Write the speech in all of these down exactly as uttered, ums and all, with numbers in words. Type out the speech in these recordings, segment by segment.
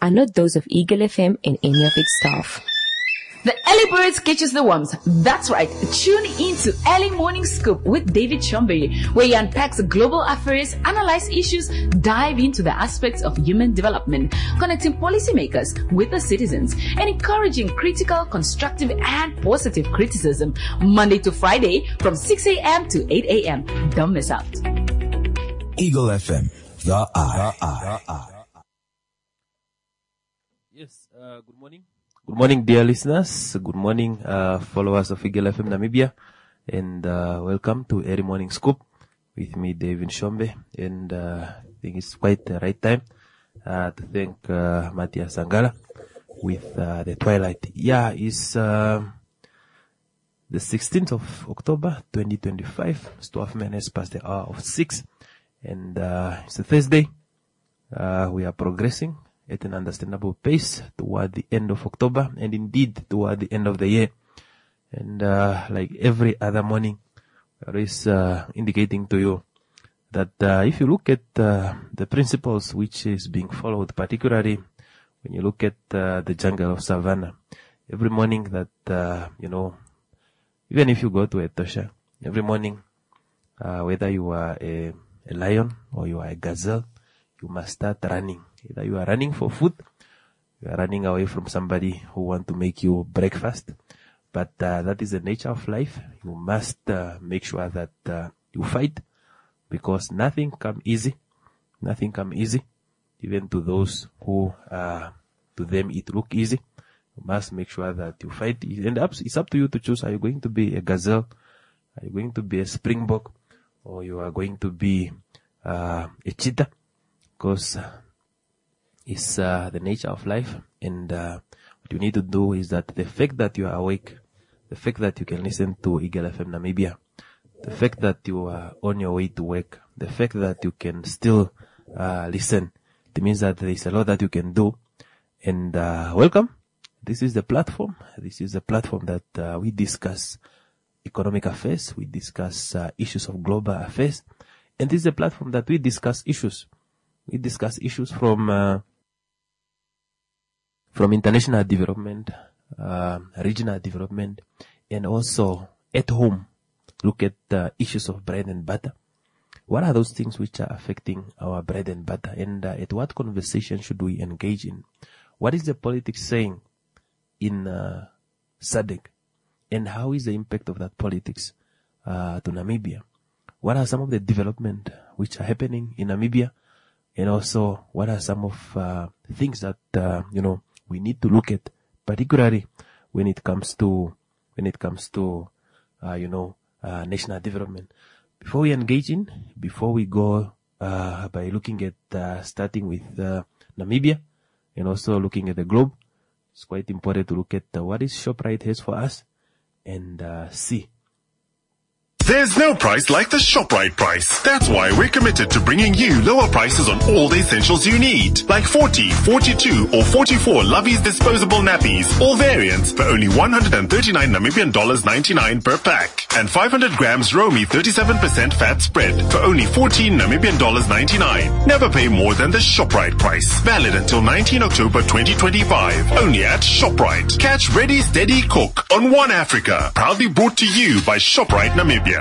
are not those of Eagle F M and any of its staff. The early birds catches the worms. That's right. Tune into Early Morning Scoop with David Shombe, where he unpacks global affairs, analyze issues, dive into the aspects of human development, connecting policymakers with the citizens, and encouraging critical, constructive, and positive criticism. Monday to Friday from six a.m. to eight a.m. Don't miss out. Eagle F M, the eye. The eye. Yes, uh, good morning. Good morning, dear listeners. Good morning, uh, followers of Eagle F M Namibia, and uh, welcome to Early Morning Scoop with me, David Shombe. And uh, I think it's quite the right time uh, to thank uh, Matthias Sangala with uh, the Twilight. Yeah, it's uh, the sixteenth of October, twenty twenty-five. It's twelve minutes past the hour of six, and uh, it's a Thursday. Uh, we are progressing at an understandable pace toward the end of October, and indeed toward the end of the year. And uh, like every other morning, there is uh, indicating to you that uh, if you look at uh, the principles which is being followed, particularly when you look at uh, the jungle of Savannah, every morning that, uh, you know, even if you go to Etosha, every morning, uh, whether you are a, a lion or you are a gazelle, you must start running. Either you are running for food, you are running away from somebody who want to make you breakfast. But uh, that is the nature of life. You must uh, make sure that uh, you fight, because nothing come easy. Nothing come easy, even to those who, uh, to them it look easy. You must make sure that you fight. And it's up to you to choose. Are you going to be a gazelle? Are you going to be a springbok? Or you are going to be uh, a cheetah? Because uh, it's uh, the nature of life, and uh, what you need to do is that the fact that you are awake, the fact that you can listen to Eagle F M Namibia, the fact that you are on your way to work, the fact that you can still uh, listen, it means that there is a lot that you can do. And uh, welcome. This is the platform. This is the platform that uh, we discuss economic affairs, we discuss uh, issues of global affairs, and this is the platform that we discuss issues. We discuss issues from uh, from international development, uh, regional development, and also at home. Look at uh, issues of bread and butter. What are those things which are affecting our bread and butter? And uh, at what conversation should we engage in? What is the politics saying in uh, S A D C? And how is the impact of that politics uh, to Namibia? What are some of the development which are happening in Namibia? And also, what are some of uh, things that, uh, you know, we need to look at, particularly when it comes to, when it comes to, uh, you know, uh, national development. Before we engage in, before we go, uh, by looking at, uh, starting with, uh, Namibia, and also looking at the globe, it's quite important to look at uh, what is ShopRite has for us, and, uh, see. There's no price like the ShopRite price. That's why we're committed to bringing you lower prices on all the essentials you need. Like forty, forty-two or forty-four Lovey's disposable nappies, all variants for only one hundred thirty-nine Namibian dollars ninety-nine per pack. And five hundred grams Romy thirty-seven percent fat spread for only fourteen Namibian dollars ninety-nine. Never pay more than the ShopRite price. Valid until nineteenth October twenty twenty-five. Only at ShopRite. Catch Ready Steady Cook on One Africa. Proudly brought to you by ShopRite Namibia.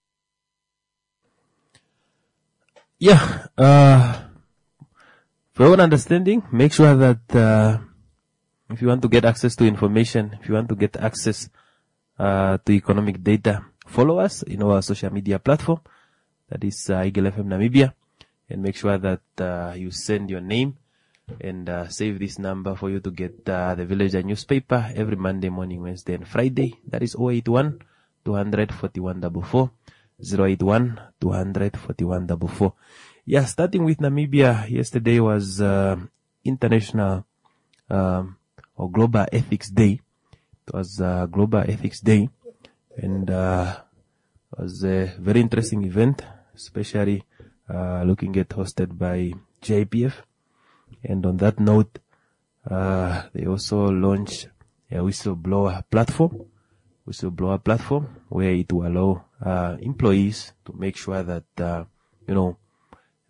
Yeah, uh, for your understanding, make sure that uh, if you want to get access to information, if you want to get access uh, to economic data, follow us in our social media platform, that is uh, Eagle F M Namibia, and make sure that uh, you send your name and uh, save this number for you to get uh, the Villager newspaper every Monday morning, Wednesday and Friday. That is zero eight one, two four one four four. zero eight one, two four one four four. Yeah, starting with Namibia, yesterday was uh, International um, or Global Ethics Day. It was uh, Global Ethics Day, and uh, it was a very interesting event, especially uh, looking at hosted by J I P F. And on that note, uh, they also launched a whistleblower platform, whistleblower platform where it will allow uh, employees to make sure that, uh, you know,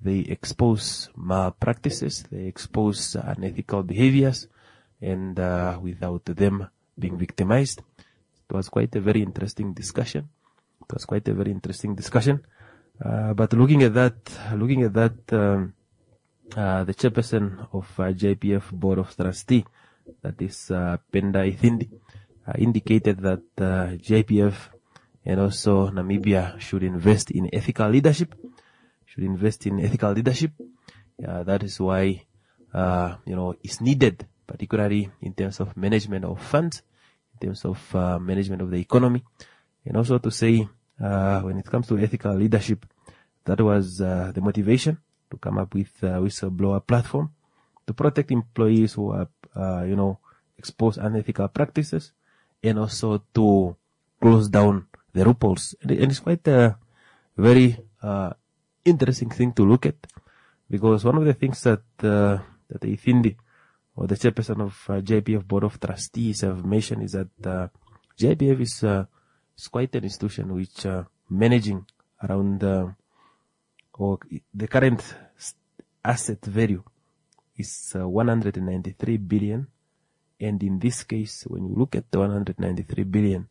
they expose malpractices, they expose uh, unethical behaviors, and uh, without them being victimized. It was quite a very interesting discussion. It was quite a very interesting discussion. Uh, but looking at that, looking at that, um, uh, the chairperson of uh, J P F Board of Trustee, that is uh, Penda Ithindi, uh, indicated that uh, J P F and also Namibia should invest in ethical leadership. Should invest in ethical leadership. Uh, that is why, uh, you know, it's needed, particularly in terms of management of funds, in terms of uh, management of the economy, and also to say, uh, when it comes to ethical leadership, that was uh, the motivation to come up with a whistleblower platform to protect employees who are, uh, you know, expose unethical practices, and also to close down the loopholes. And it's quite a very uh, interesting thing to look at, because one of the things that uh, that the Ithindi, or the chairperson of uh, J P F Board of Trustees, have mentioned is that uh, J P F is, uh, is quite an institution which uh, managing around uh, or the current asset value is uh, one hundred ninety-three billion, and in this case, when you look at the one hundred ninety-three billion,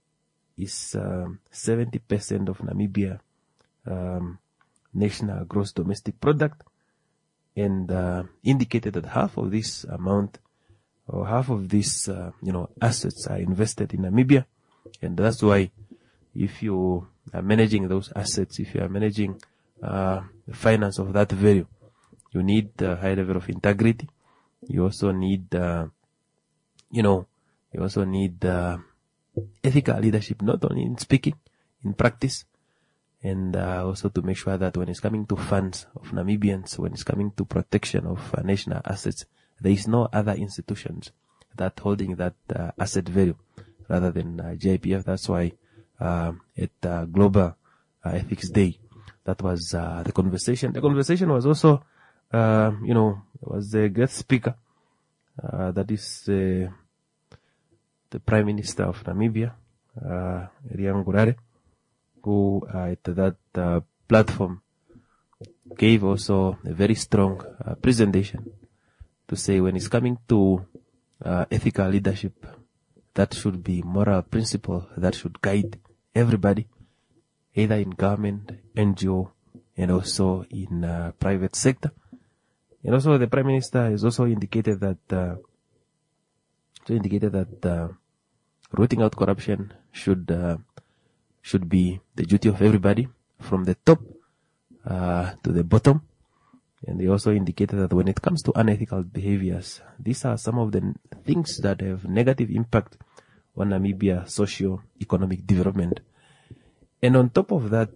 is um, seventy percent of Namibia um, national gross domestic product, and uh, indicated that half of this amount, or half of these, uh, you know, assets are invested in Namibia, and that's why if you are managing those assets, if you are managing uh, the finance of that value, you need a high level of integrity. You also need, uh, you know, you also need uh, ethical leadership, not only in speaking, in practice, and uh, also to make sure that when it's coming to funds of Namibians, when it's coming to protection of uh, national assets, there is no other institutions that holding that uh, asset value rather than uh, J P F. That's why uh, at uh, Global uh, Ethics Day, that was uh, the conversation. The conversation was also, uh, you know, was the guest speaker, uh, that is uh, the Prime Minister of Namibia, uh, Rian Gurare, who uh, at that uh, platform gave also a very strong uh, presentation to say when it's coming to uh, ethical leadership, that should be moral principle that should guide everybody, either in government, N G O, and also in uh, private sector. And also the Prime Minister has also indicated that uh, so indicated that uh, rooting out corruption should uh, should be the duty of everybody, from the top uh, to the bottom. And they also indicated that when it comes to unethical behaviors, these are some of the things that have negative impact on Namibia socio-economic development. And on top of that,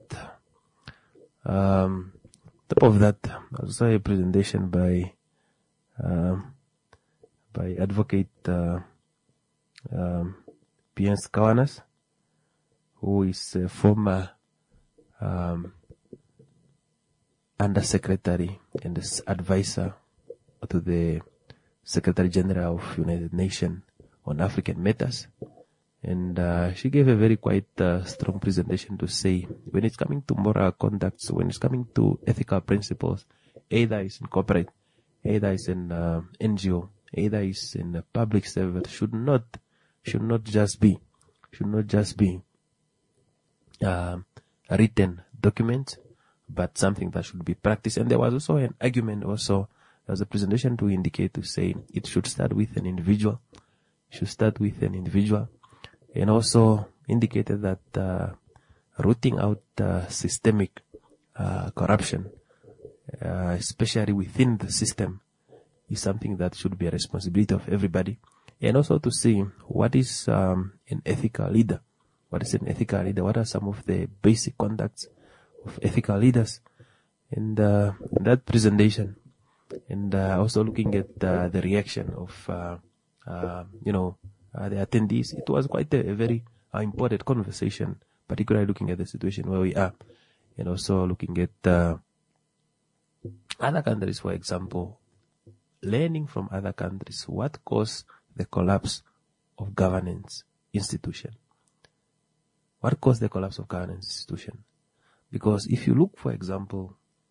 um, top of that, I saw a presentation by uh, by Advocate uh, um, P N Kawanas, who is a former um, Undersecretary and advisor to the Secretary General of United Nations on African matters. And uh, she gave a very quite uh, strong presentation to say when it's coming to moral conduct, when it's coming to ethical principles, either it's in corporate, either it's in uh, N G O, either it's in a public service, should not should not just be should not just be uh, a written document, but something that should be practiced. And there was also an argument, also there was a presentation to indicate to say it should start with an individual, it should start with an individual, and also indicated that uh, rooting out uh, systemic uh, corruption, uh, especially within the system, is something that should be a responsibility of everybody. And also to see what is um, an ethical leader. What is an ethical leader? What are some of the basic conducts of ethical leaders? And uh, that presentation, and uh, also looking at uh, the reaction of, uh, uh, you know, uh, the attendees, it was quite a, a very uh, important conversation, particularly looking at the situation where we are, and also looking at uh, other countries, for example, learning from other countries what caused the collapse of governance institution. What caused the collapse of governance institution? Because if you look, for example,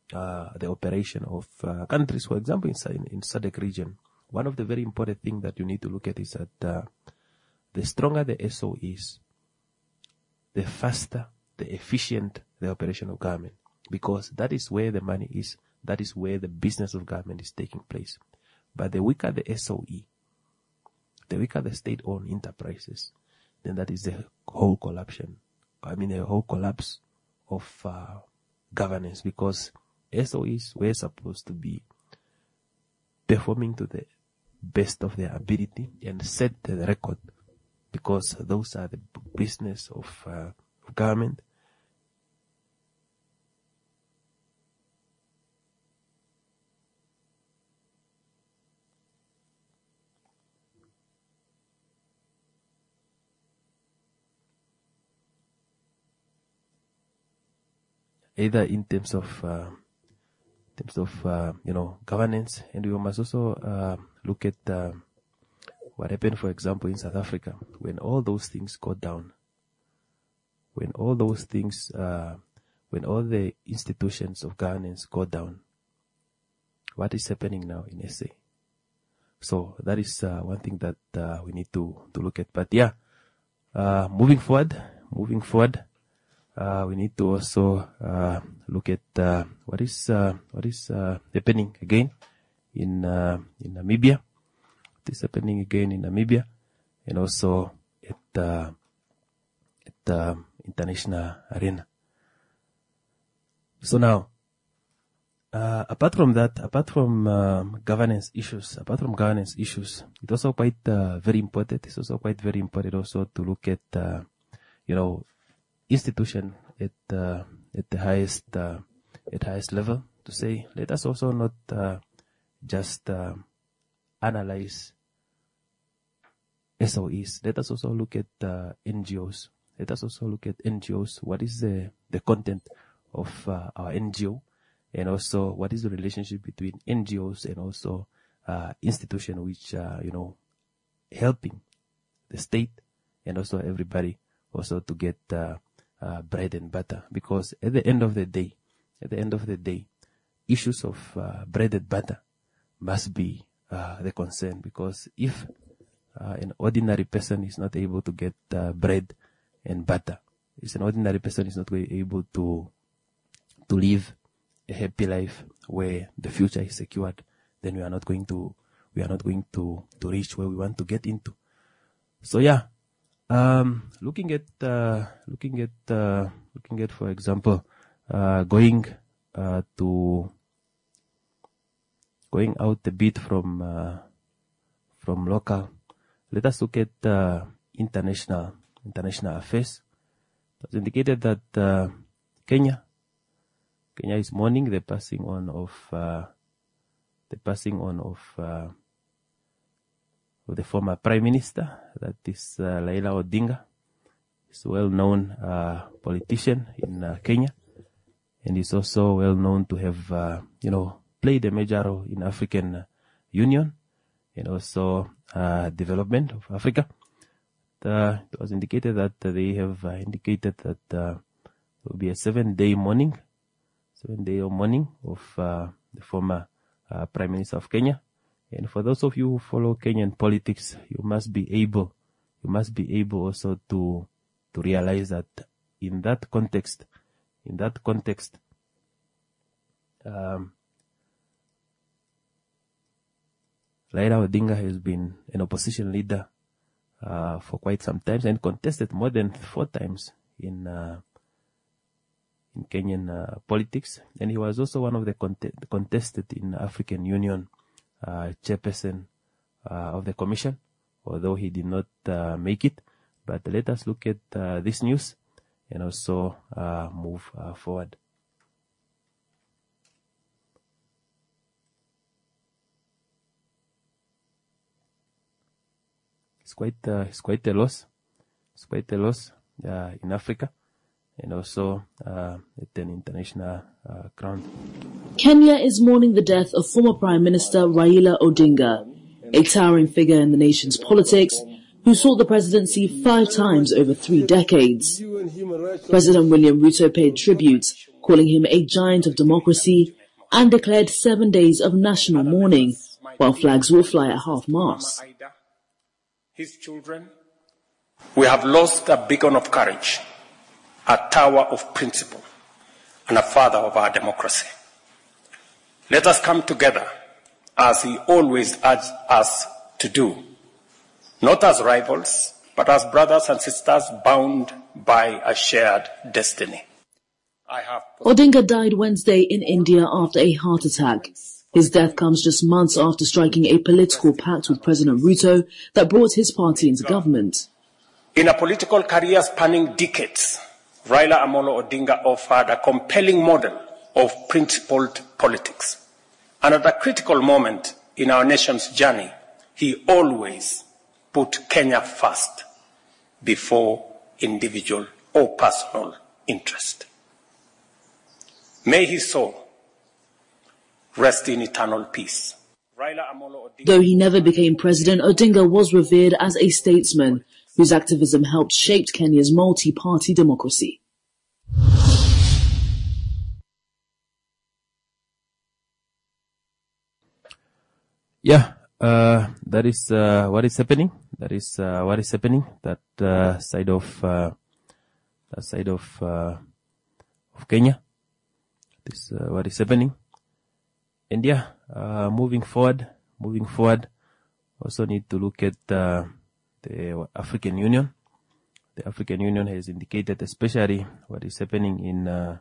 uh, the operation of uh, countries. For example, in, in S A D C region, one of the very important things that you need to look at is that uh, the stronger the S O is, the faster, the efficient the operation of government, because that is where the money is, that is where the business of government is taking place. But the weaker the S O E, the weaker the state-owned enterprises, then that is the whole collapse. I mean, the whole collapse of uh, governance, because S O Es were supposed to be performing to the best of their ability and set the record, because those are the business of, uh, of government. Either in terms of uh, in terms of uh, you know governance, and we must also uh, look at uh, what happened, for example, in South Africa when all those things go down, when all those things, uh, when all the institutions of governance go down. What is happening now in S A? So that is uh, one thing that uh, we need to to look at. But yeah, uh, moving forward, moving forward. Uh, we need to also uh, look at uh, what is uh, what is uh, happening again in uh, in Namibia. What is happening again in Namibia, and also at uh, at the uh, international arena. So now, uh, apart from that, apart from um, governance issues, apart from governance issues, it's also quite uh, very important. It's also quite very important also to look at uh, you know. institution at uh, at the highest uh, at highest level, to say let us also not uh, just uh, analyze S O Es. Let us also look at uh, N G Os. Let us also look at N G Os. What is the the content of uh, our N G O, and also what is the relationship between N G Os and also uh, institution which are you know helping the state and also everybody also to get uh, Uh, bread and butter, because at the end of the day, at the end of the day, issues of uh, bread and butter must be uh, the concern, because if uh, an ordinary person is not able to get uh, bread and butter, if an ordinary person is not able to to live a happy life where the future is secured, then we are not going to we are not going to to reach where we want to get into. So yeah. Um, looking at, uh, looking at, uh, looking at, for example, uh, going, uh, to, going out a bit from, uh, from local, let us look at, uh, international, international affairs. It was indicated that, uh, Kenya, Kenya is mourning the passing on of, uh, the passing on of, uh, of the former Prime Minister, that is uh, Raila Odinga. He's a well-known uh, politician in uh, Kenya, and he's also well-known to have, uh, you know, played a major role in African Union and also uh, development of Africa. Uh, it was indicated that uh, they have uh, indicated that uh, there will be a seven-day mourning, seven-day mourning of uh, the former uh, Prime Minister of Kenya. And for those of you who follow Kenyan politics, you must be able, you must be able also to, to realize that in that context, in that context, um, Raila Odinga has been an opposition leader, uh, for quite some time and contested more than four times in, uh, in Kenyan, uh, politics. And he was also one of the cont- contested in African Union Uh, chairperson uh, of the commission, although he did not uh, make it. But let us look at uh, this news and also uh, move uh, forward. It's quite, uh, it's quite a loss. It's quite a loss uh, in Africa, and also uh, at an international uh, ground. Kenya is mourning the death of former Prime Minister Raila Odinga, a towering figure in the nation's politics who sought the presidency five times over three decades. President William Ruto paid tribute, calling him a giant of democracy, and declared seven days of national mourning, while flags will fly at half-mast. His children, we have lost a beacon of courage, a tower of principle, and a father of our democracy. Let us come together, as he always urged us to do, not as rivals, but as brothers and sisters bound by a shared destiny. I have Odinga died Wednesday in India after a heart attack. His death comes just months after striking a political pact with President Ruto that brought his party into government. In a political career spanning decades, Raila Amolo Odinga offered a compelling model of principled politics. And at a critical moment in our nation's journey, he always put Kenya first before individual or personal interest. May his soul rest in eternal peace. Though he never became president, Odinga was revered as a statesman whose activism helped shape Kenya's multi-party democracy. Yeah, uh, that is uh, what is happening. That is uh, what is happening. That uh, side of uh, that side of uh, of Kenya. This uh, what is happening. And yeah, uh, moving forward, moving forward, also need to look at uh, the African Union. The African Union has indicated, especially what is happening in, uh,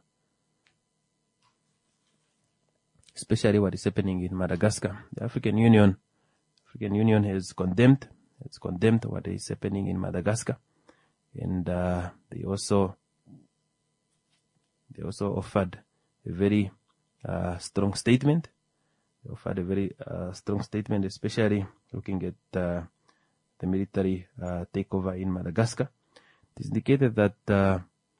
especially what is happening in Madagascar. The African Union, African Union has condemned, has condemned what is happening in Madagascar, and uh, they also, they also offered a very uh, strong statement. They offered a very uh, strong statement, especially looking at uh, the military uh, takeover in Madagascar. It is indicated that uh,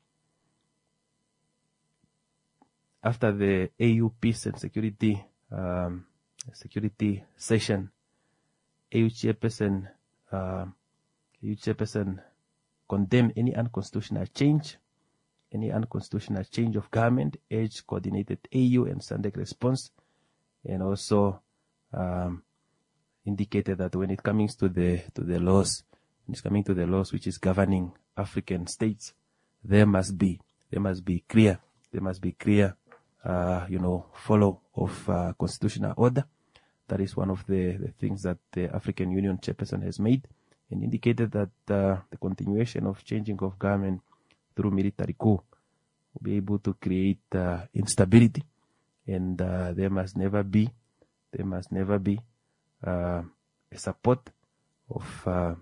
after the A U peace and security um, security session, A U chairperson uh, A U chairperson condemned any unconstitutional change, any unconstitutional change of government, urged coordinated A U and SADC response, and also um, indicated that when it comes to the to the laws, when it's coming to the laws which is governing African states, there must be there must be clear there must be clear uh, you know follow of uh, constitutional order. That is one of the, the things that the African Union chairperson has made, and indicated that uh, the continuation of changing of government through military coup will be able to create uh, instability. And uh, there must never be, there must never be uh, a support of uh,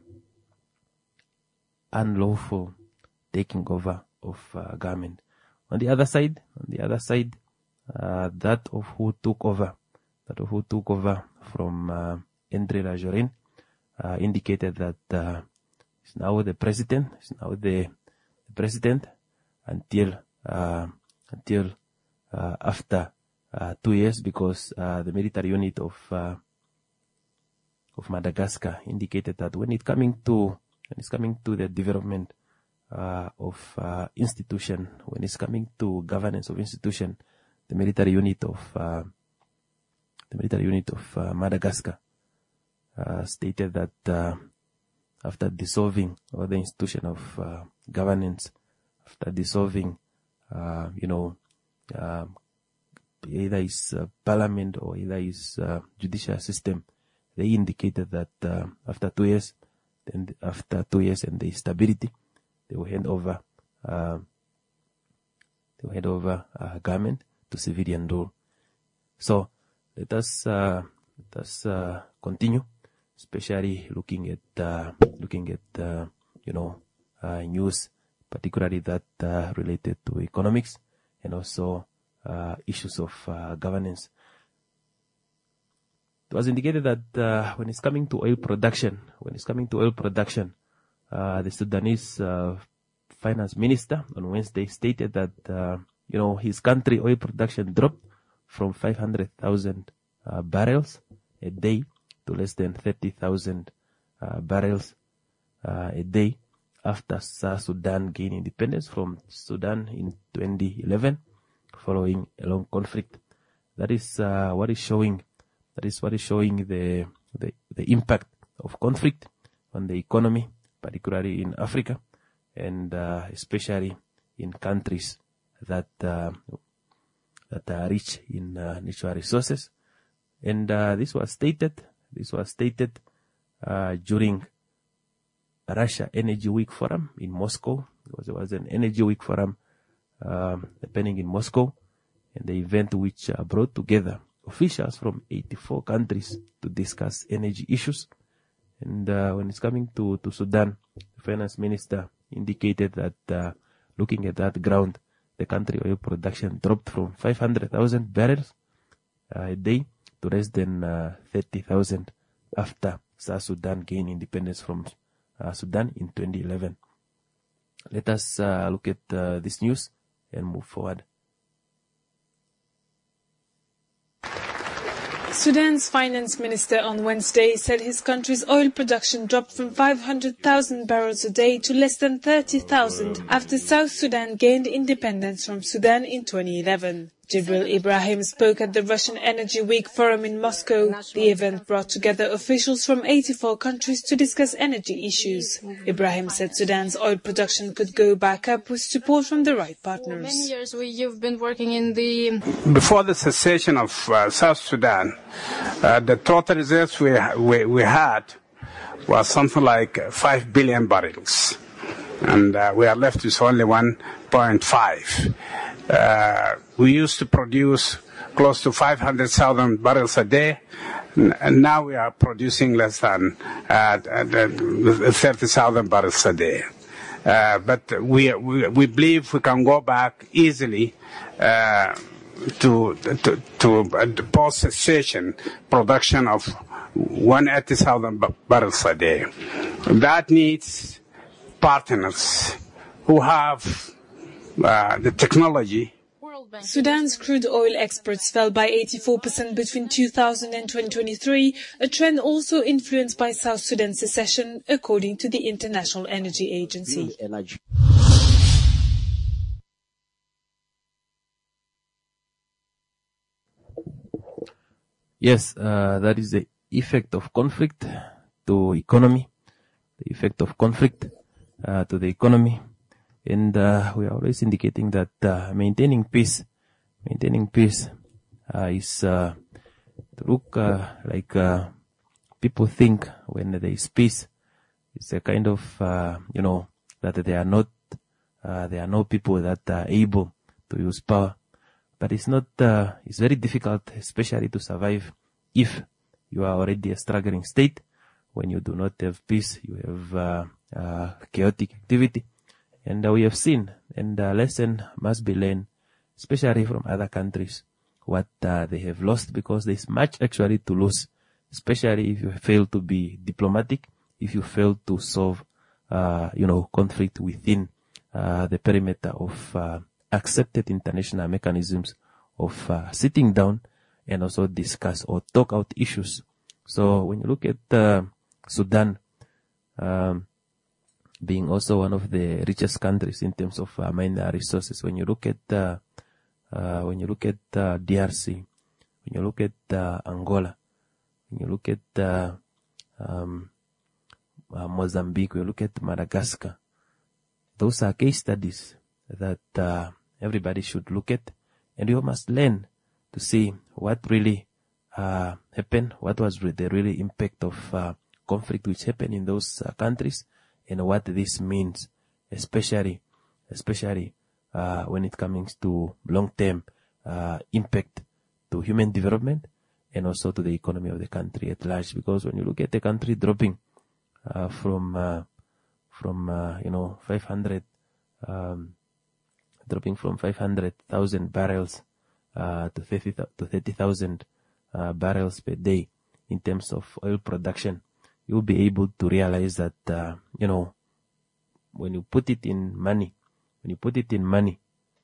unlawful taking over of uh, government. On the other side, on the other side, uh, that of who took over, that of who took over from uh, Andre Rajoelina, uh, indicated that uh, he's now the president, he's now the, the president until uh, until uh, after. Uh, two years because uh, the military unit of uh, of Madagascar indicated that when it coming to when it's coming to the development uh, of uh, institution, when it's coming to governance of institution, the military unit of uh, the military unit of uh, Madagascar uh, stated that uh, after dissolving all the institution of uh, governance, after dissolving, uh, you know. Uh, either is uh, parliament or either is uh, judicial system, they indicated that uh, after two years, then after two years and the stability, they will hand over, uh, they will hand over uh, government to civilian rule. So let us uh, let us uh, continue, especially looking at uh, looking at uh, you know uh, news, particularly that uh, related to economics and also. Uh, issues of uh, governance. It was indicated that uh, when it's coming to oil production, when it's coming to oil production, uh, the Sudanese uh, finance minister on Wednesday stated that uh, you know his country oil production dropped from five hundred thousand uh, barrels a day to less than thirty thousand uh, barrels uh, a day after South Sudan gained independence from Sudan in twenty eleven. following a long conflict. That is uh, what is showing. That is what is showing the, the the impact of conflict on the economy, particularly in Africa, and uh, especially in countries that uh, that are rich in uh, natural resources. And uh, this was stated. This was stated uh, during Russia Energy Week Forum in Moscow. It was, it was an Energy Week Forum um, happening in Moscow, and the event which uh, brought together officials from eighty-four countries to discuss energy issues. And uh, when it's coming to, to Sudan, the finance minister indicated that uh, looking at that ground, the country oil production dropped from five hundred thousand barrels uh, a day to less than uh, thirty thousand after South Sudan gained independence from uh, Sudan in twenty eleven. Let us uh, look at uh, this news and move forward. Sudan's finance minister on Wednesday said his country's oil production dropped from five hundred thousand barrels a day to less than thirty thousand after South Sudan gained independence from Sudan in twenty eleven. Jibril Ibrahim spoke at the Russian Energy Week Forum in Moscow. The event brought together officials from eighty-four countries to discuss energy issues. Ibrahim said Sudan's oil production could go back up with support from the right partners. For many years we, you've been working in the... Before the secession of uh, South Sudan, uh, the total reserves we, we, we had was something like five billion barrels. And uh, we are left with only one point five. Uh, we used to produce close to five hundred thousand barrels a day, and now we are producing less than uh, thirty thousand barrels a day. Uh, but we, we we believe we can go back easily uh, to to, to post-cessation production of one hundred eighty thousand barrels a day. That needs partners who have uh, the technology. Sudan's crude oil exports fell by eighty-four percent between two thousand and twenty twenty-three, a trend also influenced by South Sudan's secession, according to the International Energy Agency. Yes, uh, that is the effect of conflict to economy, the effect of conflict uh, to the economy. And uh, we are always indicating that uh, maintaining peace, maintaining peace uh, is uh, to look uh, like uh, people think when there is peace. It's a kind of, uh, you know, that they are not, uh, there are no people that are able to use power. But it's not, uh, it's very difficult, especially to survive if you are already a struggling state. When you do not have peace, you have uh, uh, chaotic activity. And uh, we have seen, and a lesson must be learned, especially from other countries, what uh, they have lost, because there's much actually to lose, especially if you fail to be diplomatic, if you fail to solve, uh, you know, conflict within uh, the perimeter of uh, accepted international mechanisms of uh, sitting down and also discuss or talk out issues. So when you look at uh, Sudan, um, being also one of the richest countries in terms of uh, mineral resources. When you look at uh, uh, when you look at uh, D R C, when you look at uh, Angola, when you look at uh, um, uh, Mozambique, when you look at Madagascar, those are case studies that uh, everybody should look at, and you must learn to see what really uh, happened, what was the really impact of uh, conflict which happened in those uh, countries, and what this means, especially, especially uh, when it comes to long-term uh, impact to human development and also to the economy of the country at large. Because when you look at the country dropping uh, from uh, from uh, you know five hundred, um, dropping from five hundred thousand barrels uh, to thirty to thirty thousand uh, barrels per day in terms of oil production, you'll be able to realize that, uh, you know, when you put it in money, when you put it in money,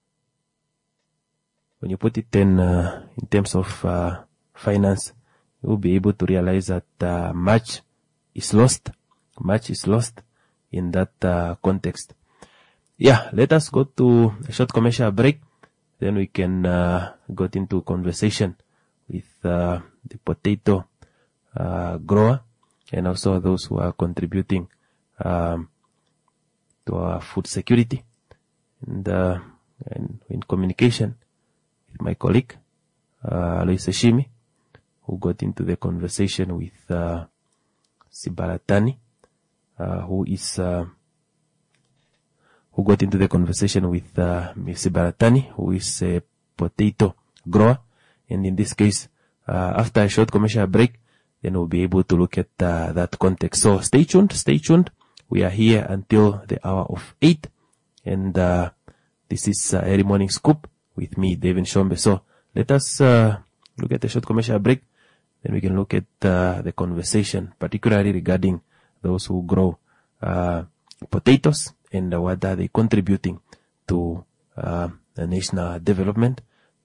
when you put it in, uh, in terms of, uh, finance, you'll be able to realize that, uh, much is lost, much is lost in that, uh, context. Yeah, let us go to a short commercial break. then we can uh, got into conversation with uh, the potato uh, grower and also those who are contributing um, to our food security. And, uh, and in communication with my colleague, uh, Alois Shimi, who got into the conversation with uh, Sibalatani, uh, who is uh, who got into the conversation with uh, Miz Sibalatani, who is a potato grower. And in this case, uh, after a short commercial break, then we'll be able to look at uh, that context. So stay tuned, stay tuned. We are here until the hour of eight. And uh, this is uh, Early Morning Scoop with me, David Shombe. So let us uh, look at a short commercial break. Then we can look at uh, the conversation, particularly regarding those who grow uh, potatoes and uh, what are they contributing to uh, the national development.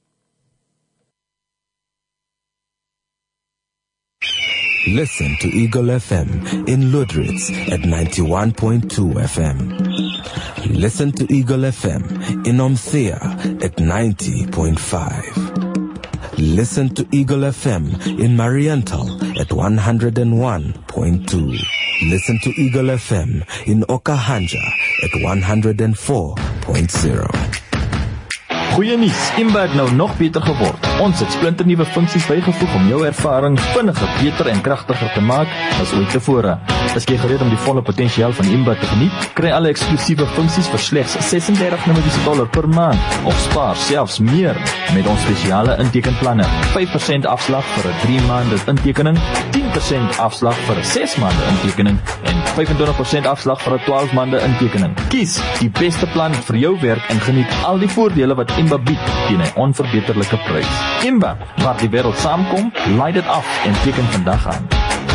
Listen to Eagle F M in Ludritz at ninety-one point two F M. Listen to Eagle F M in Omthea at ninety point five. Listen to Eagle F M in Mariental at one hundred one point two. Listen to Eagle F M in Okahanja at one hundred four point zero. Goeie nuus, Imba het nou nog beter geword. Ons het splinternuwe funksies bygevoeg om jou ervaring vinniger, beter en kragtiger te maak as ooit tevore. Is jy gereed om die volle potensiaal van Imba te geniet? Kry alle eksklusiewe funksies vir slegs ses en dertig dollar per maand of spaar selfs meer met ons spesiale intekenplanne. vyf persent afslag vir 'n drie maande intekening, tien persent afslag vir 'n ses maande intekening en vyfentwintig persent afslag vir 'n twaalf maande intekening. Kies die beste plan vir jou werk en geniet al die voordele wat Imba bied teen 'n onverbeterlike prys. Imba, waar die wêreld saamkom, laai dit af en teken vandag aan.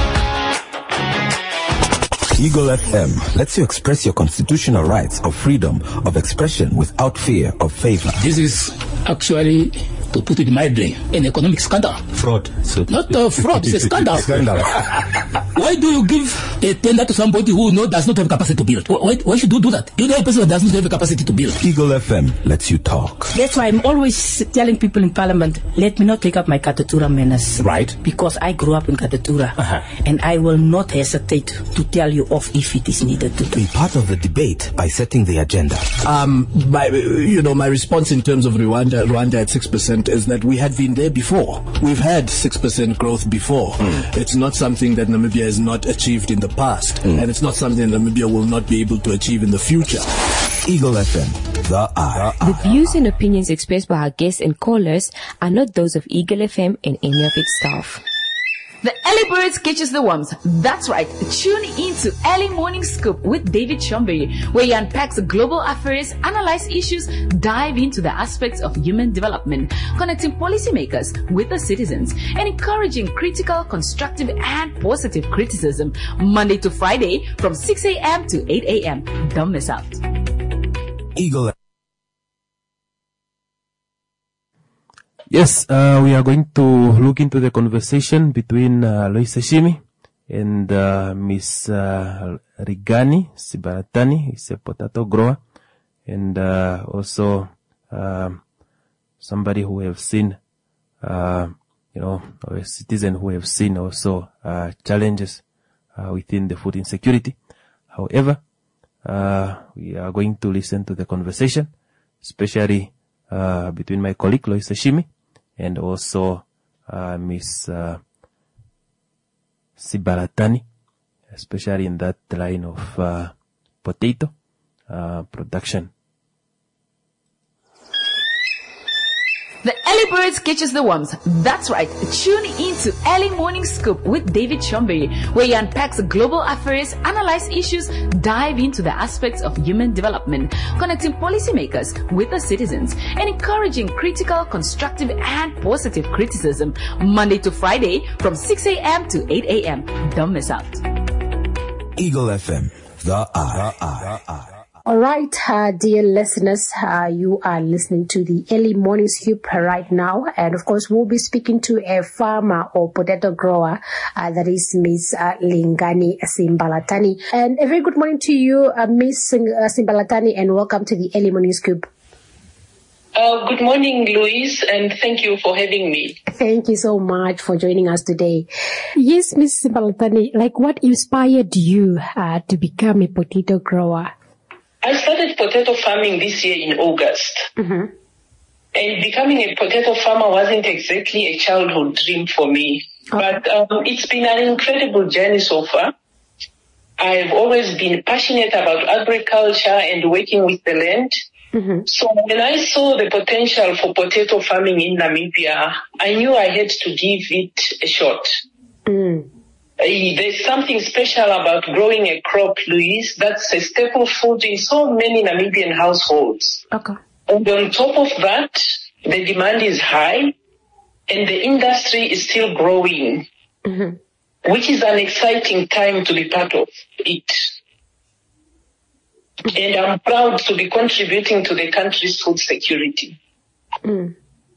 Eagle F M lets you express your constitutional rights of freedom of expression without fear of favor. This is actually, to put it mildly, an economic scandal. Fraud. So not a fraud, it's a scandal. Scandal. Why do you give a tender to somebody who no, does not have capacity to build? Why, why should you do that? You know a person that does not have the capacity to build. Eagle F M lets you talk. That's why I'm always telling people in Parliament, let me not take up my Katatura manners. Right. Because I grew up in Katatura. Uh-huh. And I will not hesitate to tell you off if it is needed to do. Be part of the debate by setting the agenda. Um, my, you know, my response in terms of Rwanda, Rwanda at six percent is that we had been there before. We've had six percent growth before. Mm. It's not something that Namibia has not achieved in the past. Mm. And it's not something that Namibia will not be able to achieve in the future. Eagle F M, the eye. The views and opinions expressed by our guests and callers are not those of Eagle F M and any of its staff. The early birds catches the worms. That's right. Tune in to Early Morning Scoop with David Chombe, where he unpacks global affairs, analyze issues, dive into the aspects of human development, connecting policymakers with the citizens, and encouraging critical, constructive, and positive criticism. Monday to Friday from six a.m. to eight a.m. Don't miss out. Eagle. Yes, uh, we are going to look into the conversation between uh, Alois Shimi and uh, Miss uh, Rigani Sibalatani. He's a potato grower and uh, also uh, somebody who have seen, uh, you know, a citizen who have seen also uh, challenges uh, within the food insecurity. However, uh, we are going to listen to the conversation, especially uh, between my colleague Alois Shimi and also uh, Miss uh, Sibalatani, especially in that line of uh, potato uh, production. The early birds catches the worms. That's right. Tune in to Early Morning Scoop with David Chombe, where he unpacks global affairs, analyze issues, dive into the aspects of human development, connecting policymakers with the citizens, and encouraging critical, constructive, and positive criticism. Monday to Friday from six a.m. to eight a.m. Don't miss out. Eagle F M, the eye. The eye. The eye. All right, uh, dear listeners, uh, you are listening to the Early Morning Scoop right now. And of course, we'll be speaking to a farmer or potato grower, uh, that is Miss Uh, Lingani Sibalatani. And a very good morning to you, uh, Miss uh, Sibalatani, and welcome to the Early Morning Scoop. Uh, good morning, Louise, and thank you for having me. Thank you so much for joining us today. Yes, Miz Mbalotani, like what inspired you uh, to become a potato grower? I started potato farming this year in August. Mm-hmm. And becoming a potato farmer wasn't exactly a childhood dream for me. Okay. But um, it's been an incredible journey so far. I've always been passionate about agriculture and working with the land. Mm-hmm. So when I saw the potential for potato farming in Namibia, I knew I had to give it a shot. Mm. There's something special about growing a crop, Louise, that's a staple food in so many Namibian households. Okay. And on top of that, the demand is high and the industry is still growing, mm-hmm. which is an exciting time to be part of it. And I'm proud to be contributing to the country's food security. Mm.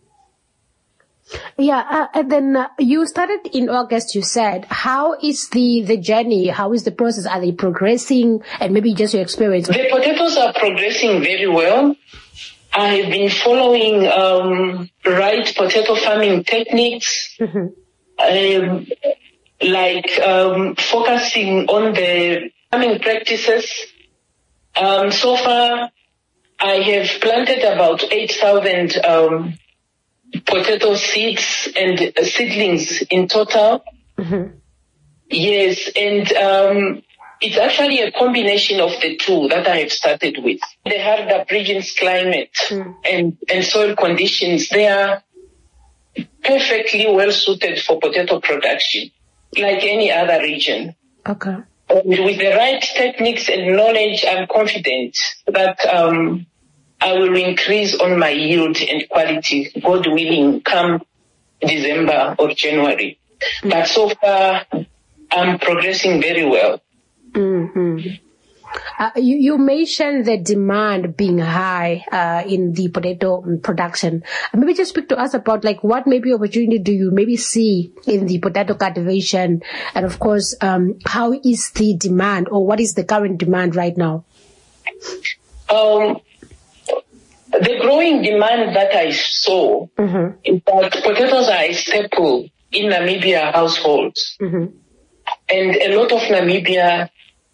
Yeah, uh, and then uh, you started in August, you said. How is the, the journey? How is the process? Are they progressing? And maybe just your experience. The potatoes are progressing very well. I've been following um, right potato farming techniques, mm-hmm. um, like um, focusing on the farming practices. Um, so far, I have planted about eight thousand um, potato seeds and uh, seedlings in total. Mm-hmm. Yes, and um, it's actually a combination of the two that I have started with. The Hardap region's climate mm. and, and soil conditions, they are perfectly well suited for potato production, like any other region. Okay. And with the right techniques and knowledge, I'm confident that um, I will increase on my yield and quality, God willing, come December or January. Mm. But so far, I'm progressing very well. Mm-hmm. Uh, you, you mentioned the demand being high uh, in the potato production. Uh, maybe just speak to us about like what maybe opportunity do you maybe see in the potato cultivation, and of course, um, how is the demand, or what is the current demand right now? Um, the growing demand that I saw mm-hmm. is that potatoes are a staple in Namibia households, mm-hmm. and a lot of Namibia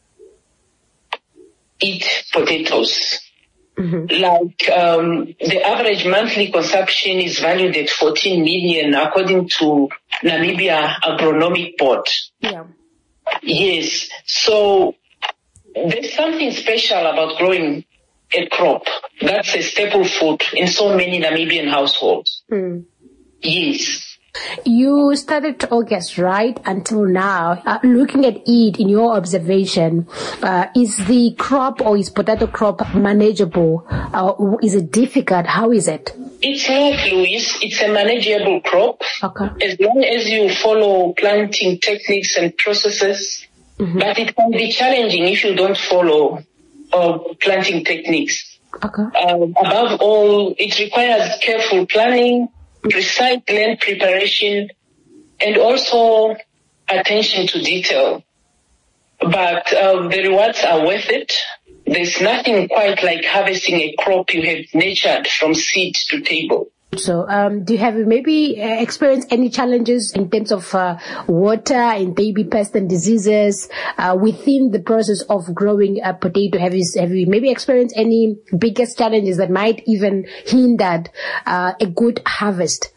eat potatoes. Mm-hmm. Like um, the average monthly consumption is valued at fourteen million according to Namibia Agronomic Board. Yeah. Yes. So there's something special about growing a crop that's a staple food in so many Namibian households. Mm. Yes. You started August, right? Until now, uh, looking at it in your observation, uh, is the crop or is potato crop manageable? Uh, is it difficult? How is it? It's not, Louise. It's a manageable crop. Okay. As long as you follow planting techniques and processes, mm-hmm. but it can be challenging if you don't follow uh, planting techniques. Okay. Uh, above all, it requires careful planning, precise land preparation, and also attention to detail. But uh, the rewards are worth it. There's nothing quite like harvesting a crop you have nurtured from seed to table. So, um, do you have maybe uh, experienced any challenges in terms of uh, water and baby pests and diseases uh, within the process of growing a potato? Have you have you maybe experienced any biggest challenges that might even hinder uh, a good harvest?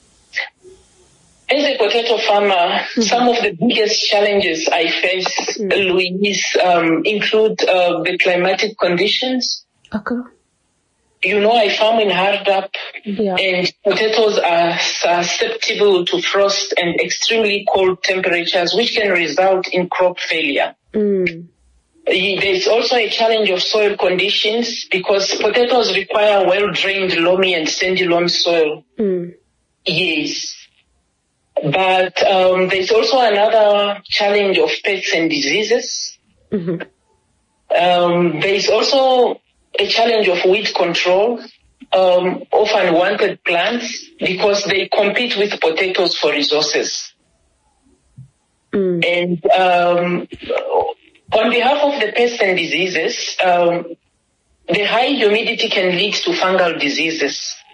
As a potato farmer, mm-hmm. some of the biggest challenges I face, mm-hmm. Louise, um, include uh, the climatic conditions. Okay. You know, I farm in Hardap, yeah. and potatoes are susceptible to frost and extremely cold temperatures, which can result in crop failure. Mm. There's also a challenge of soil conditions because potatoes require well-drained loamy and sandy loam soil. Mm. Yes. But um, there's also another challenge of pests and diseases. Mm-hmm. Um, there's also a challenge of weed control um, of unwanted plants because they compete with potatoes for resources. Mm. And um, on behalf of the pests and diseases, um, the high humidity can lead to fungal diseases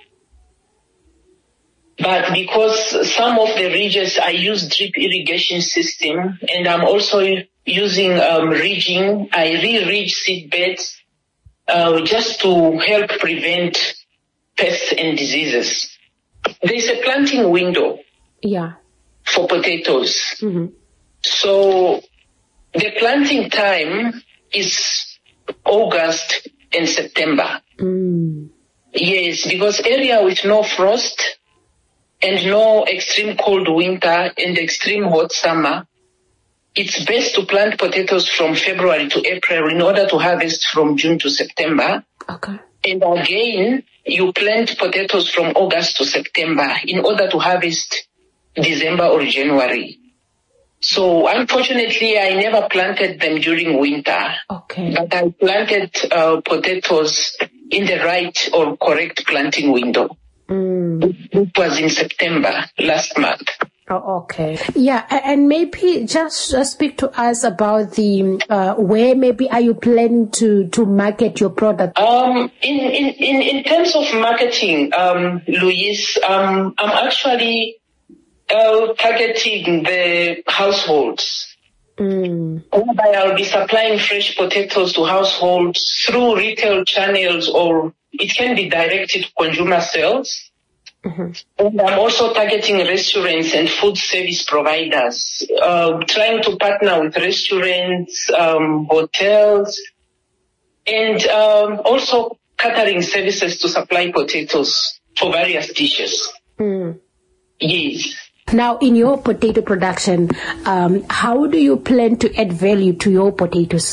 But because some of the ridges I use drip irrigation system, and I'm also using um, ridging, I re-ridge seed beds uh, just to help prevent pests and diseases. There's a planting window yeah. for potatoes. Mm-hmm. So the planting time is August and September. Mm. Yes, because area with no frost and no extreme cold winter and extreme hot summer, it's best to plant potatoes from February to April in order to harvest from June to September. Okay. And again, you plant potatoes from August to September in order to harvest December or January. So unfortunately, I never planted them during winter. Okay. But I planted uh, potatoes in the right or correct planting window. Mm. It was in September last month. Oh, okay. Yeah, a- and maybe just uh, speak to us about the uh, where maybe are you planning to to market your product? Um, in in in, in terms of marketing, um, Louise, um, I'm actually uh, targeting the households. Mm. Whereby I'll be supplying fresh potatoes to households through retail channels, or it can be directed to consumer sales. Mm-hmm. And I'm also targeting restaurants and food service providers, uh, trying to partner with restaurants, um, hotels, and um, also catering services to supply potatoes for various dishes. Mm. Yes. Now, in your potato production, um, how do you plan to add value to your potatoes?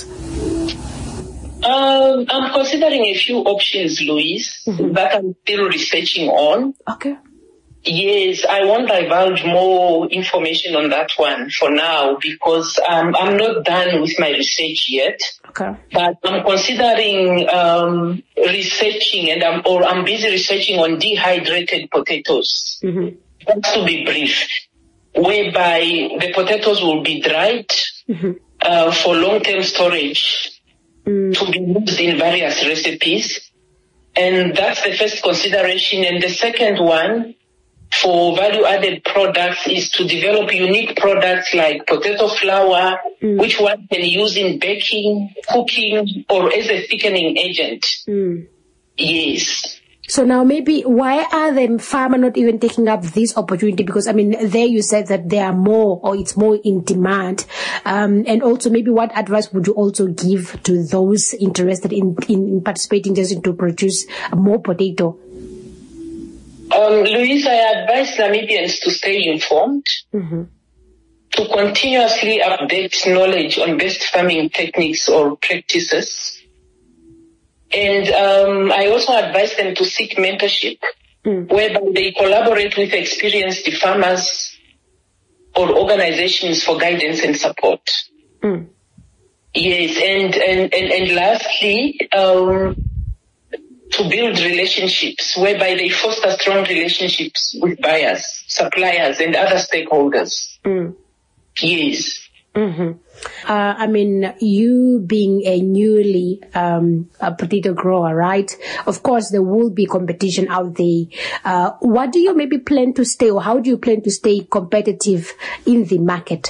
Um, I'm considering a few options, Louise, mm-hmm. that I'm still researching on. Okay. Yes, I won't divulge more information on that one for now because um, I'm not done with my research yet. Okay. But I'm considering um, researching, and I'm or I'm busy researching on dehydrated potatoes. Mm-hmm. That's to be brief, whereby the potatoes will be dried mm-hmm. uh, for long-term storage. Mm. To be used in various recipes. And that's the first consideration. And the second one for value-added products is to develop unique products like potato flour, mm. which one can use in baking, cooking, or as a thickening agent. Mm. Yes. So now maybe why are the farmer not even taking up this opportunity? Because I mean, there you said that there are more, or it's more in demand. Um, and also maybe what advice would you also give to those interested in, in participating just to produce more potato? Um, Louise, I advise Namibians to stay informed, mm-hmm. to continuously update knowledge on best farming techniques or practices. And um, I also advise them to seek mentorship, mm. whereby they collaborate with experienced farmers or organizations for guidance and support. Mm. Yes, and, and, and, and lastly, um, to build relationships, whereby they foster strong relationships with buyers, suppliers, and other stakeholders. Mm. Yes. Mm-hmm. Uh, I mean, you being a newly um, a potato grower, right? Of course, there will be competition out there. Uh, what do you maybe plan to stay, or how do you plan to stay competitive in the market?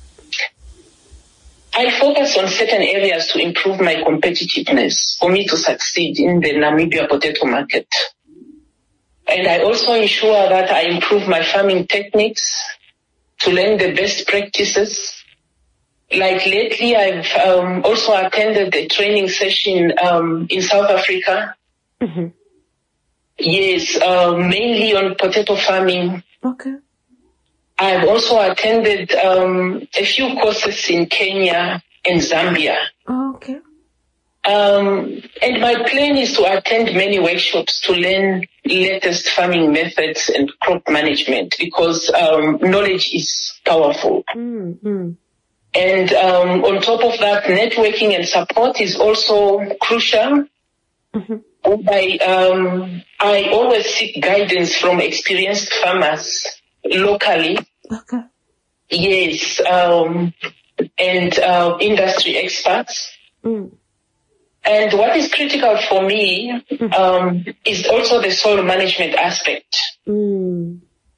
I focus on certain areas to improve my competitiveness for me to succeed in the Namibia potato market. And I also ensure that I improve my farming techniques to learn the best practices. Like lately, I've um, also attended a training session um, in South Africa. Mm-hmm. Yes, uh, mainly on potato farming. Okay. I've also attended um, a few courses in Kenya and Zambia. Oh, okay. Um, and my plan is to attend many workshops to learn latest farming methods and crop management because um, knowledge is powerful. Mm-hmm. And um, on top of that, networking and support is also crucial. Mm-hmm. Whereby, um, I always seek guidance from experienced farmers locally. Okay. Yes, um, and uh, industry experts. Mm. And what is critical for me um, is also the soil management aspect. Mm.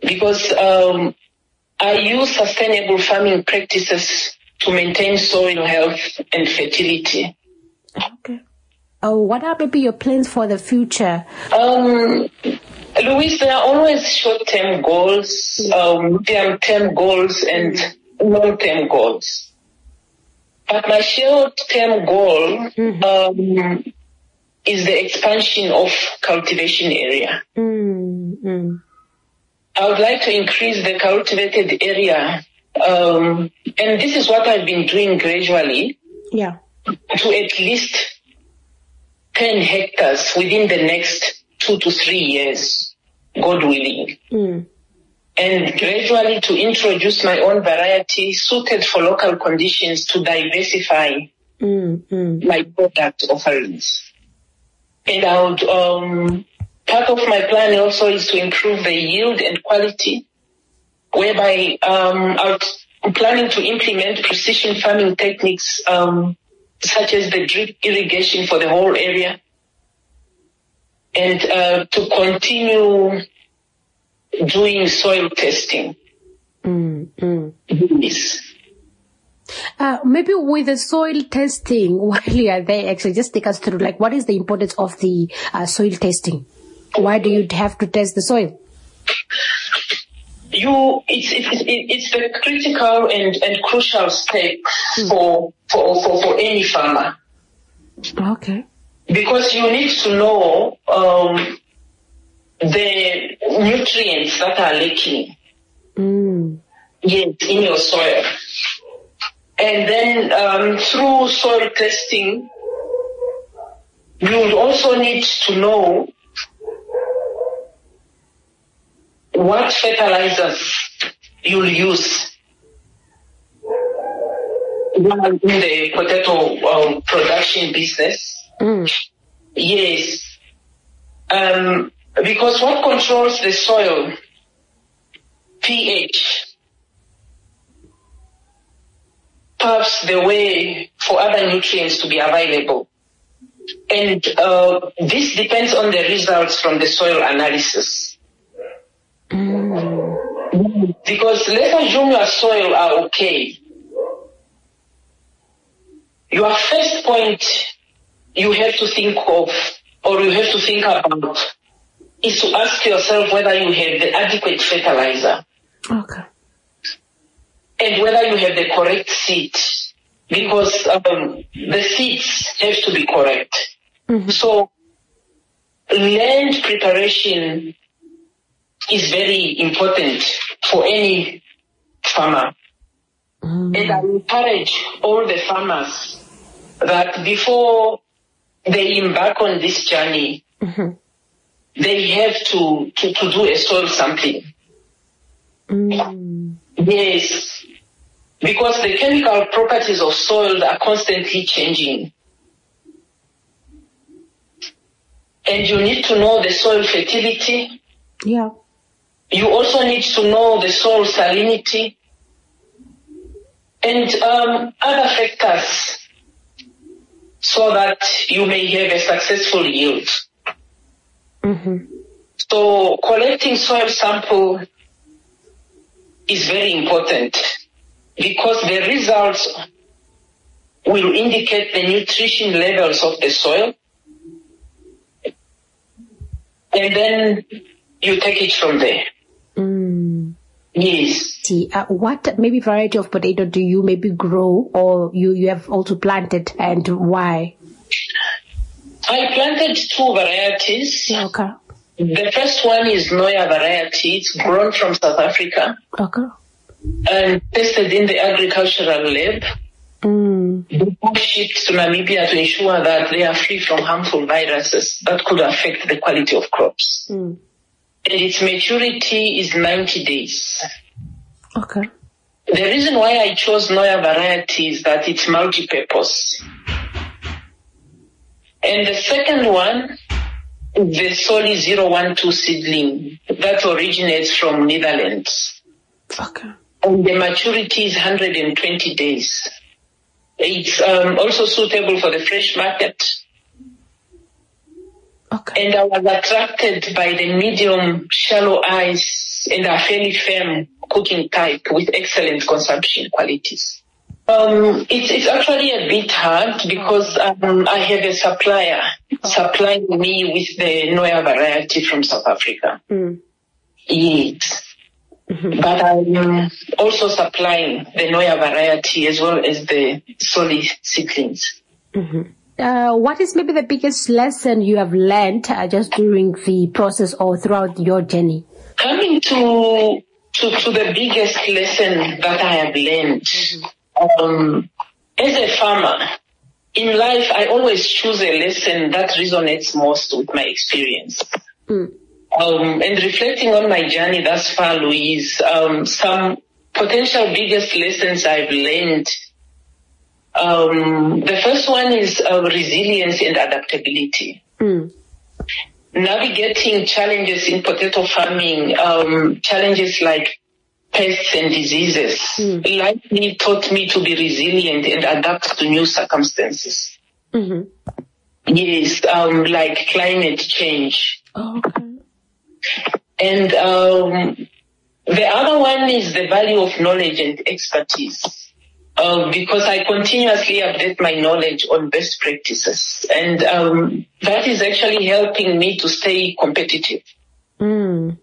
because um, I use sustainable farming practices to maintain soil health and fertility. Okay. Oh, what are maybe your plans for the future? Um, Louise, there are always short-term goals, um, medium-term goals, and long-term goals. But my short-term goal um, is the expansion of cultivation area. Mm-hmm. I would like to increase the cultivated area, um, and this is what I've been doing gradually. Yeah. To at least ten hectares within the next two to three years, God willing. Mm. And gradually to introduce my own variety suited for local conditions to diversify mm, mm. my product offerings. And I would, um, part of my plan also is to improve the yield and quality, whereby um, I'm planning to implement precision farming techniques um, such as the drip irrigation for the whole area, and uh, to continue doing soil testing. Mm, mm. Yes. Uh, maybe with the soil testing, while you are there, actually, just take us through, like, what is the importance of the uh, soil testing? Why do you have to test the soil? You, it's, it's, it's the critical and, and crucial step mm. for, for, for, for any farmer. Okay. Because you need to know, um, the nutrients that are lacking mm. yes, in your soil. And then um, through soil testing, you would also need to know what fertilizers you'll use in the potato um, production business. Mm. Yes. Um, because what controls the soil? pH. Paves the way for other nutrients to be available. And uh, this depends on the results from the soil analysis. Mm. Because let's assume your soil are okay. Your first point you have to think of, or you have to think about, is to ask yourself whether you have the adequate fertilizer. Okay. And whether you have the correct seed, because um, the seeds have to be correct. Mm-hmm. So land preparation is very important for any farmer. Mm-hmm. And I encourage all the farmers that before they embark on this journey, mm-hmm. they have to, to, to do a soil sampling. Mm. Yes, because the chemical properties of soil are constantly changing. And you need to know the soil fertility. Yeah. You also need to know the soil salinity and um, other factors so that you may have a successful yield. Mm-hmm. So collecting soil sample is very important because the results will indicate the nutrition levels of the soil, and then you take it from there. Mm. Yes. See, uh, what maybe variety of potato do you maybe grow, or you, you have also planted, and why? I planted two varieties. Okay. The first one is Noya variety. It's grown from South Africa. Okay. And tested in the agricultural lab. Mm. They shipped to Namibia to ensure that they are free from harmful viruses that could affect the quality of crops. Mm. And its maturity is ninety days. Okay. The reason why I chose Noya variety is that it's multi-purpose. And the second one, the Soli zero one two seedling that originates from Netherlands. Okay. And the maturity is one hundred twenty days. It's um, also suitable for the fresh market. Okay. And I was attracted by the medium shallow ice rice and are fairly firm cooking type with excellent consumption qualities. Um, it's, it's actually a bit hard because um, I have a supplier supplying me with the Noya variety from South Africa. Mm. Yes. Mm-hmm. But I'm also supplying the Noya variety as well as the Soli seedlings. Mm-hmm. Uh, what is maybe the biggest lesson you have learned uh, just during the process or throughout your journey? Coming to to, to the biggest lesson that I have learned, mm-hmm. um, as a farmer, in life I always choose a lesson that resonates most with my experience. Mm. Um, and reflecting on my journey thus far, Louise, um, some potential biggest lessons I've learned. Um, the first one is uh, resilience and adaptability. Mm. Navigating challenges in potato farming, um, challenges like pests and diseases, mm. likely taught me to be resilient and adapt to new circumstances. Mm-hmm. Yes, um, like climate change. Oh, okay. And um, the other one is the value of knowledge and expertise. Uh, because I continuously update my knowledge on best practices. And um, that is actually helping me to stay competitive. Mm.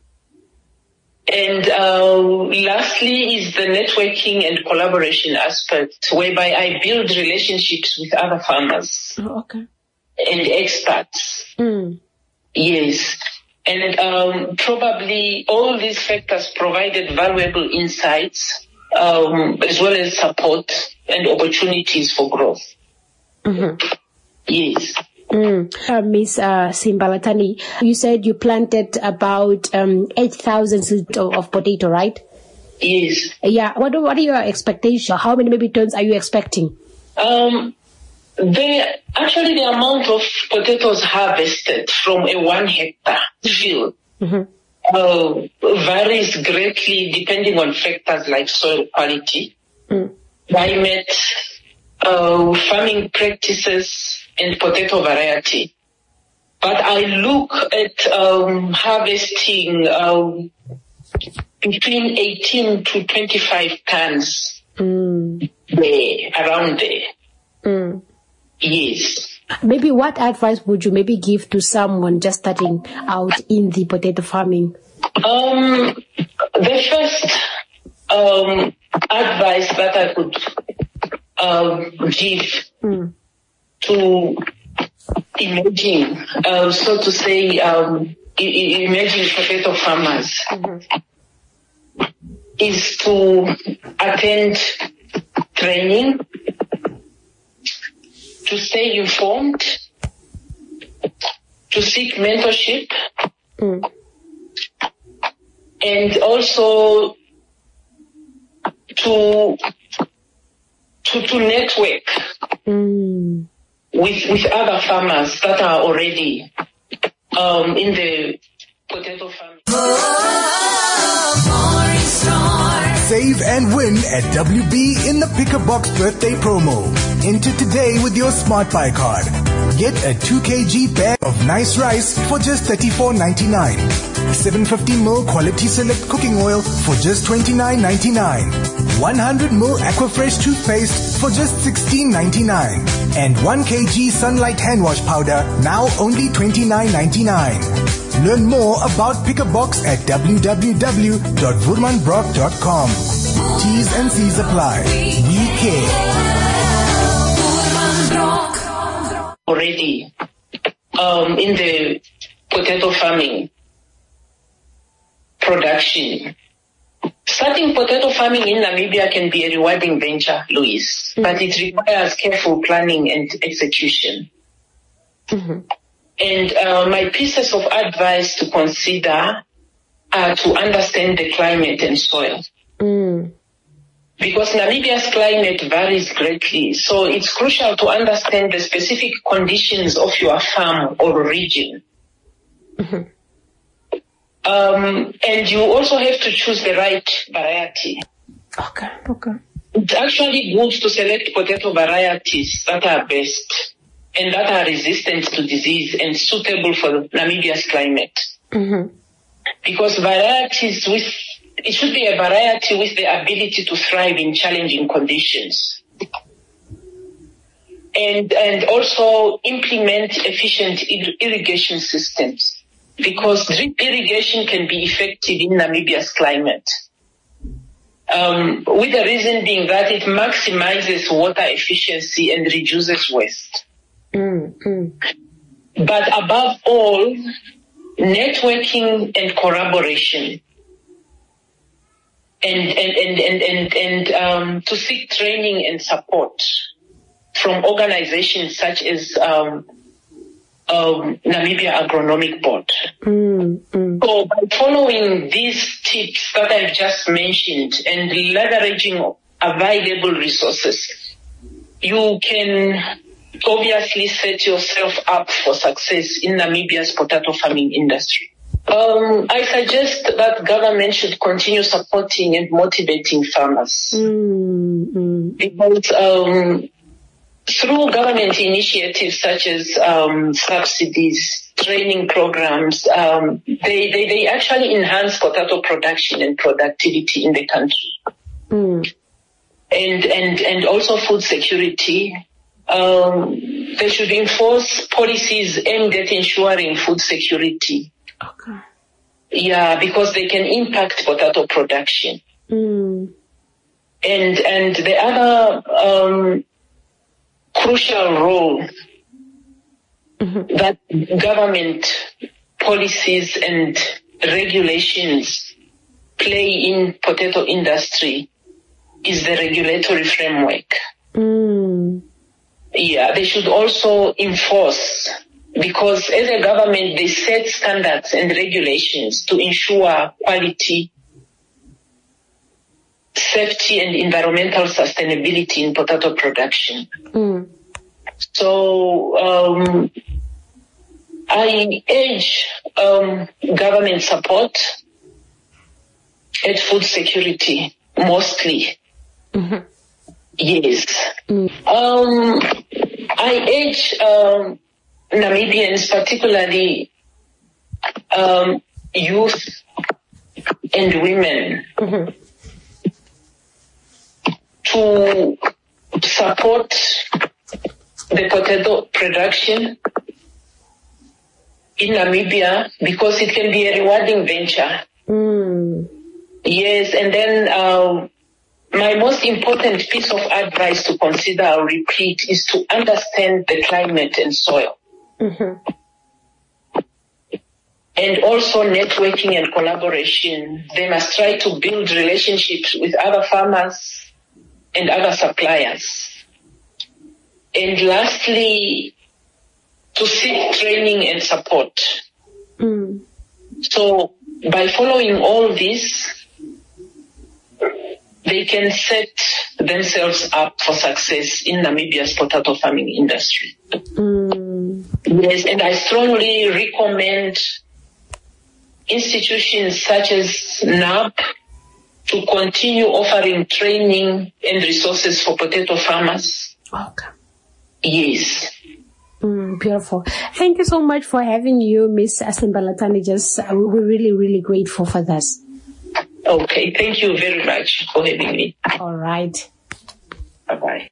And uh, lastly is the networking and collaboration aspect, whereby I build relationships with other farmers oh, okay. and experts. Mm. Yes. And um, probably all these factors provided valuable insights Um, as well as support and opportunities for growth. Mm-hmm. Yes. Mm. Uh, Miss uh, Simbalatani, you said you planted about um, eight thousand seeds of, of potato, right? Yes. Yeah. What, what are your expectations? How many maybe tons are you expecting? Um, the, actually, the amount of potatoes harvested from a one hectare field mm-hmm. Uh, varies greatly depending on factors like soil quality, mm. climate, uh, farming practices, and potato variety. But I look at um, harvesting um, between eighteen to twenty-five tons mm. there, around there. Mm. Yes. Maybe what advice would you maybe give to someone just starting out in the potato farming? Um, the first um, advice that I could um, give mm. to emerging, uh, so to say, um, emerging potato farmers mm-hmm. is to attend training, to stay informed, to seek mentorship, mm. and also to to to network mm. with with other farmers that are already um, in the potato farming. Save and win at W B in the Pick a Box birthday promo. Enter today with your Smart Buy card. Get a two kilogram bag of nice rice for just thirty-four ninety-nine. seven hundred fifty milliliters quality select cooking oil for just twenty-nine ninety-nine. one hundred milliliters Aquafresh toothpaste for just sixteen ninety-nine. And one kilogram Sunlight hand wash powder now only twenty-nine ninety-nine. Learn more about Pick a Box at w w w dot woodmanbrock dot com. T's and C's apply. We care. Already um, in the potato farming production. Starting potato farming in Namibia can be a rewarding venture, Louise, mm-hmm. but it requires careful planning and execution. Mm-hmm. And uh, my pieces of advice to consider are to understand the climate and soil. Mm. Because Namibia's climate varies greatly, so it's crucial to understand the specific conditions of your farm or region. Mm-hmm. Um, and you also have to choose the right variety. Okay, okay. It's actually good to select potato varieties that are best and that are resistant to disease and suitable for Namibia's climate. Mm-hmm. because varieties with, it should be a variety with the ability to thrive in challenging conditions. And, and also implement efficient ir- irrigation systems, because drip irrigation can be effective in Namibia's climate. Um, with the reason being that it maximizes water efficiency and reduces waste. Mm-hmm. But above all, networking and collaboration, and and and and and, and um, to seek training and support from organizations such as um, um, Namibia Agronomic Board. Mm-hmm. So by following these tips that I've just mentioned and leveraging available resources, you can obviously set yourself up for success in Namibia's potato farming industry. Um, I suggest that government should continue supporting and motivating farmers. Mm-hmm. Because um, through government initiatives such as um, subsidies, training programs, um, they, they, they actually enhance potato production and productivity in the country. Mm. And, and, and also food security. Um, they should enforce policies aimed at ensuring food security. Okay. Yeah, because they can impact potato production. Mm. And, and the other, um, crucial role mm-hmm. that government policies and regulations play in potato industry is the regulatory framework. Mm. Yeah, they should also enforce, because as a government, they set standards and regulations to ensure quality, safety, and environmental sustainability in potato production. Mm. So um, I urge um, government support at food security, mostly. Mm-hmm. Yes. Mm. Um, I urge um, Namibians, particularly um, youth and women, mm-hmm. to support the potato production in Namibia, because it can be a rewarding venture. Mm. Yes, and then uh, my most important piece of advice to consider or repeat is to understand the climate and soil. Mm-hmm. And also networking and collaboration. They must try to build relationships with other farmers and other suppliers. And lastly, to seek training and support. Mm. So by following all this, they can set themselves up for success in Namibia's potato farming industry. Mm. Yes, and I strongly recommend institutions such as N A B to continue offering training and resources for potato farmers. Okay. Yes. Mm, beautiful. Thank you so much for having you, Miss Asimbalatani. Just uh, we're really, really grateful for this. Okay. Thank you very much for having me. All right. Bye-bye.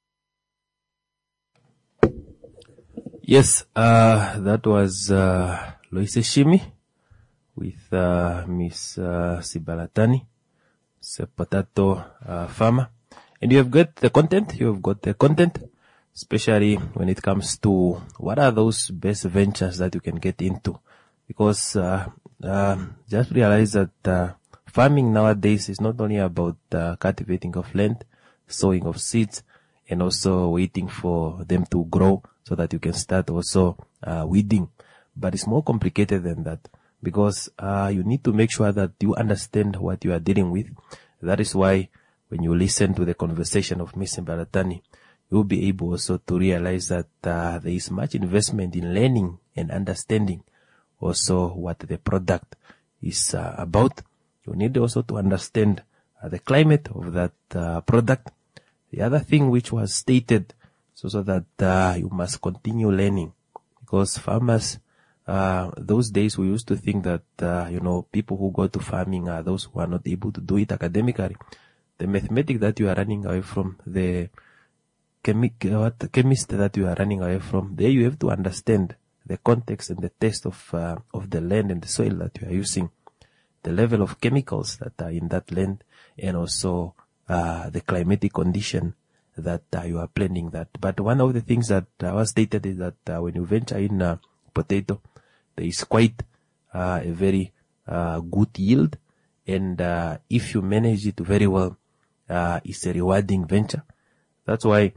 Yes, uh, that was uh, Loise Shimi with uh, Miss uh, Sibalatani, a potato uh, farmer. And you have got the content, you have got the content, especially when it comes to what are those best ventures that you can get into. Because uh, uh, just realize that uh, farming nowadays is not only about uh, cultivating of land, sowing of seeds, and also waiting for them to grow so that you can start also uh, weeding. But it's more complicated than that, because uh, you need to make sure that you understand what you are dealing with. That is why when you listen to the conversation of Miss Mbalatani, you'll be able also to realize that uh, there is much investment in learning and understanding also what the product is uh, about. You need also to understand uh, the climate of that uh, product. The other thing which was stated is also that uh, you must continue learning, because farmers uh, those days we used to think that, uh, you know, people who go to farming are those who are not able to do it academically. The mathematics that you are running away from, the chemi- what, the chemist that you are running away from, there you have to understand the context and the taste of, uh, of the land and the soil that you are using, the level of chemicals that are in that land, and also, uh, the climatic condition that uh, you are planning that. But one of the things that uh, was stated is that uh, when you venture in uh, potato, there is quite uh, a very uh, good yield, and uh, if you manage it very well, uh, it's a rewarding venture. That's why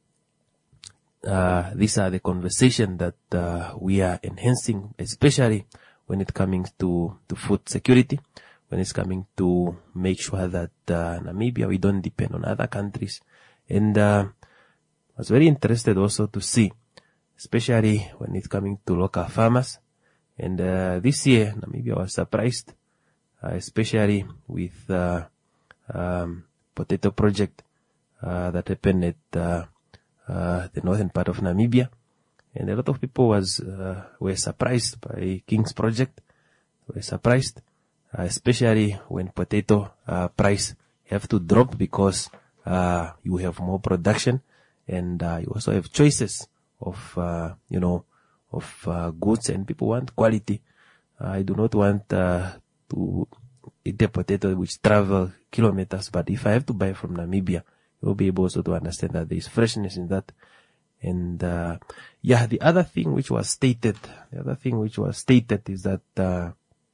uh, these are the conversation that uh, we are enhancing, especially when it comes to, to food security, when it's coming to make sure that uh, Namibia, we don't depend on other countries. And uh, I was very interested also to see, especially when it's coming to local farmers. And uh, this year, Namibia was surprised, uh, especially with uh, um, potato project uh, that happened at uh, uh, the northern part of Namibia. And a lot of people was uh, were surprised by King's project. Were surprised, uh, especially when potato uh, price have to drop because Uh, you have more production, and uh, you also have choices of, uh, you know, of uh, goods, and people want quality. Uh, I do not want uh, to eat a potato which travel kilometers, but if I have to buy from Namibia, you'll be able also to understand that there is freshness in that. And uh, yeah, the other thing which was stated, the other thing which was stated is that uh,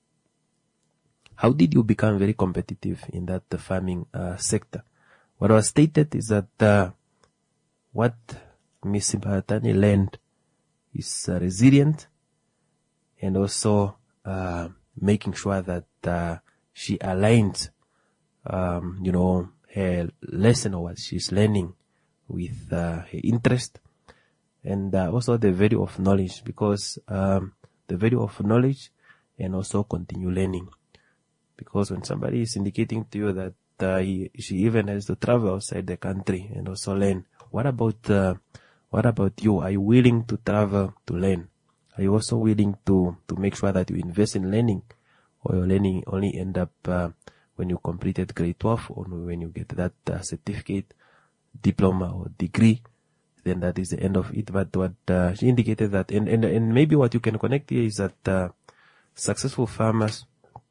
how did you become very competitive in that uh, farming uh, sector? What was stated is that uh, what Miss Mbatani learned is uh, resilient, and also uh, making sure that uh, she aligns, um, you know, her lesson or what she's learning with uh, her interest, and uh, also the value of knowledge, because um, the value of knowledge and also continue learning. Because when somebody is indicating to you that Uh, he, she even has to travel outside the country and also learn. What about, uh, what about you? Are you willing to travel to learn? Are you also willing to, to make sure that you invest in learning, or your learning only end up, uh, when you completed grade twelve, or when you get that uh, certificate, diploma or degree, then that is the end of it. But what, uh, she indicated that, and, and, and maybe what you can connect here is that, uh, successful farmers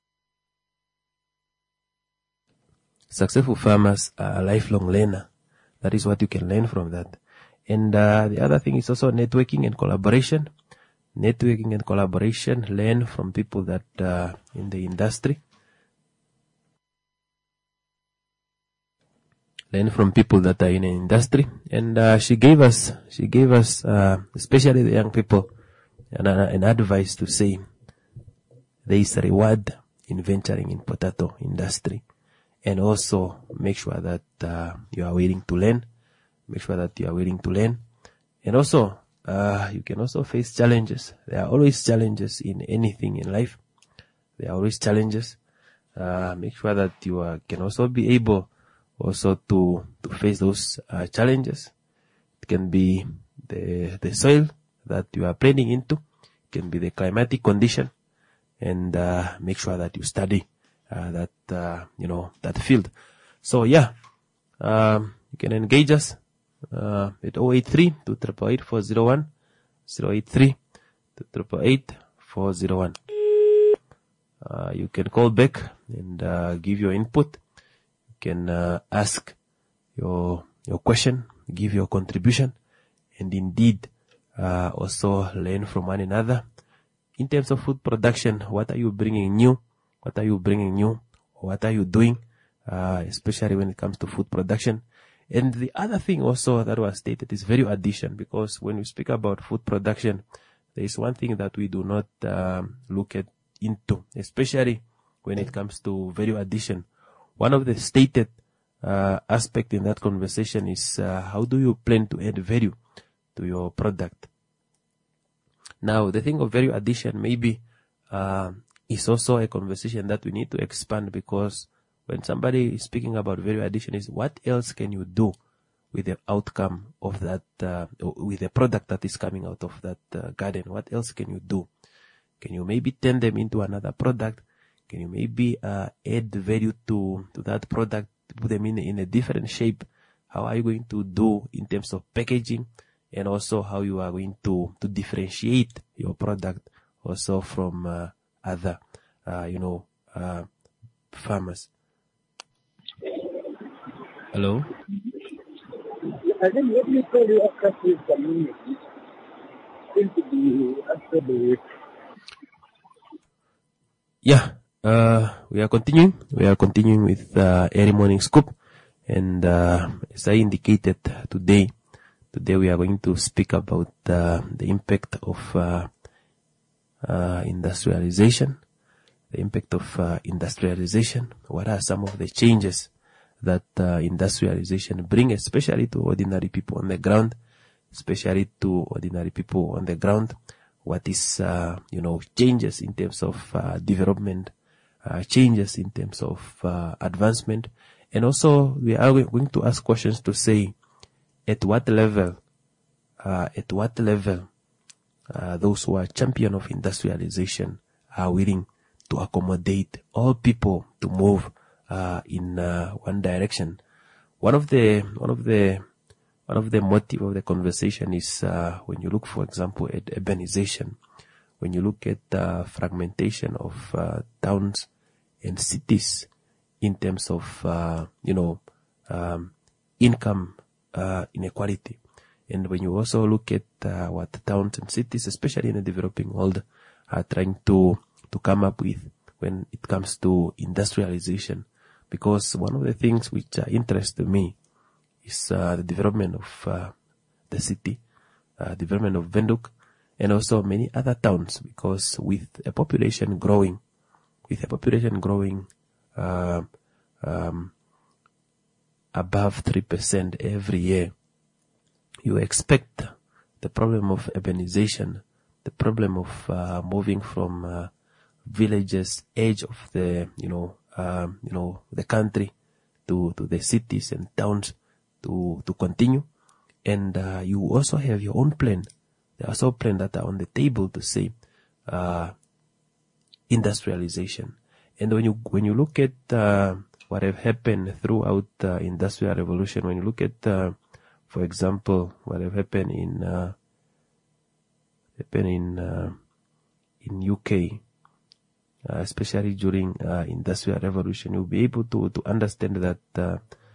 Successful farmers are a lifelong learner. That is what you can learn from that. And uh, the other thing is also networking and collaboration. Networking and collaboration, learn from people that uh, in the industry. Learn from people that are in the industry. And uh, she gave us, she gave us, uh, especially the young people, an, uh, an advice to say there is a reward in venturing in potato industry. And also make sure that uh, you are willing to learn. Make sure that you are willing to learn. And also, uh, you can also face challenges. There are always challenges in anything in life. There are always challenges. Uh, make sure that you uh, can also be able also to, to face those uh, challenges. It can be the, the soil that you are planting into. It can be the climatic condition. And uh, make sure that you study Uh, that, uh, you know, that field. So yeah, um, you can engage us, uh, at zero eight three, two eight eight, four zero one, zero eight three, two eight eight, four zero one. Uh, you can call back and, uh, give your input. You can, uh, ask your, your question, give your contribution, and indeed, uh, also learn from one another. In terms of food production, what are you bringing new? What are you bringing new? What are you doing? Uh, especially when it comes to food production. And the other thing also that was stated is value addition, because when we speak about food production, there is one thing that we do not um, look at into, especially when it comes to value addition. One of the stated uh, aspect in that conversation is uh, how do you plan to add value to your product? Now, the thing of value addition maybe uh, is also a conversation that we need to expand, because when somebody is speaking about value addition is what else can you do with the outcome of that, uh, with the product that is coming out of that uh, garden? What else can you do? Can you maybe turn them into another product? Can you maybe uh, add value to, to that product, put them in, in a different shape? How are you going to do in terms of packaging, and also how you are going to, to differentiate your product also from uh, other, uh, you know, uh, farmers? Hello? I think what you call your active community seems to be actually. Yeah, uh, we are continuing. We are continuing with uh, Early Morning Scoop, and uh, as I indicated today, today we are going to speak about uh, the impact of uh, uh, industrialization. The impact of uh, industrialization. What are some of the changes that uh, industrialization bring, especially to ordinary people on the ground, especially to ordinary people on the ground? What is, uh, you know, changes in terms of uh, development, uh, changes in terms of uh, advancement, and also we are going to ask questions to say, at what level, uh, at what level, uh, those who are champion of industrialization are willing to accommodate all people to move Uh, in uh, one direction. One of the one of the one of the motive of the conversation is uh, when you look, for example, at urbanization, when you look at uh, fragmentation of uh, towns and cities in terms of uh, you know um, income uh, inequality, and when you also look at uh, what towns and cities, especially in the developing world, are trying to to come up with when it comes to industrialization. Because one of the things which uh, interests me is uh, the development of uh, the city, uh, development of Windhoek, and also many other towns. Because with a population growing, with a population growing uh, um, above three percent every year, you expect the problem of urbanization, the problem of uh, moving from uh, villages, edge of the, you know, Um, you know, the country to, to the cities and towns to, to continue. And, uh, you also have your own plan. There are also plans that are on the table to say, uh, industrialization. And when you, when you look at, uh, what have happened throughout the uh, industrial revolution, when you look at, uh, for example, what have happened in, uh, happened in, uh, in U K, Uh, especially during uh, industrial revolution, you'll be able to to understand that uh,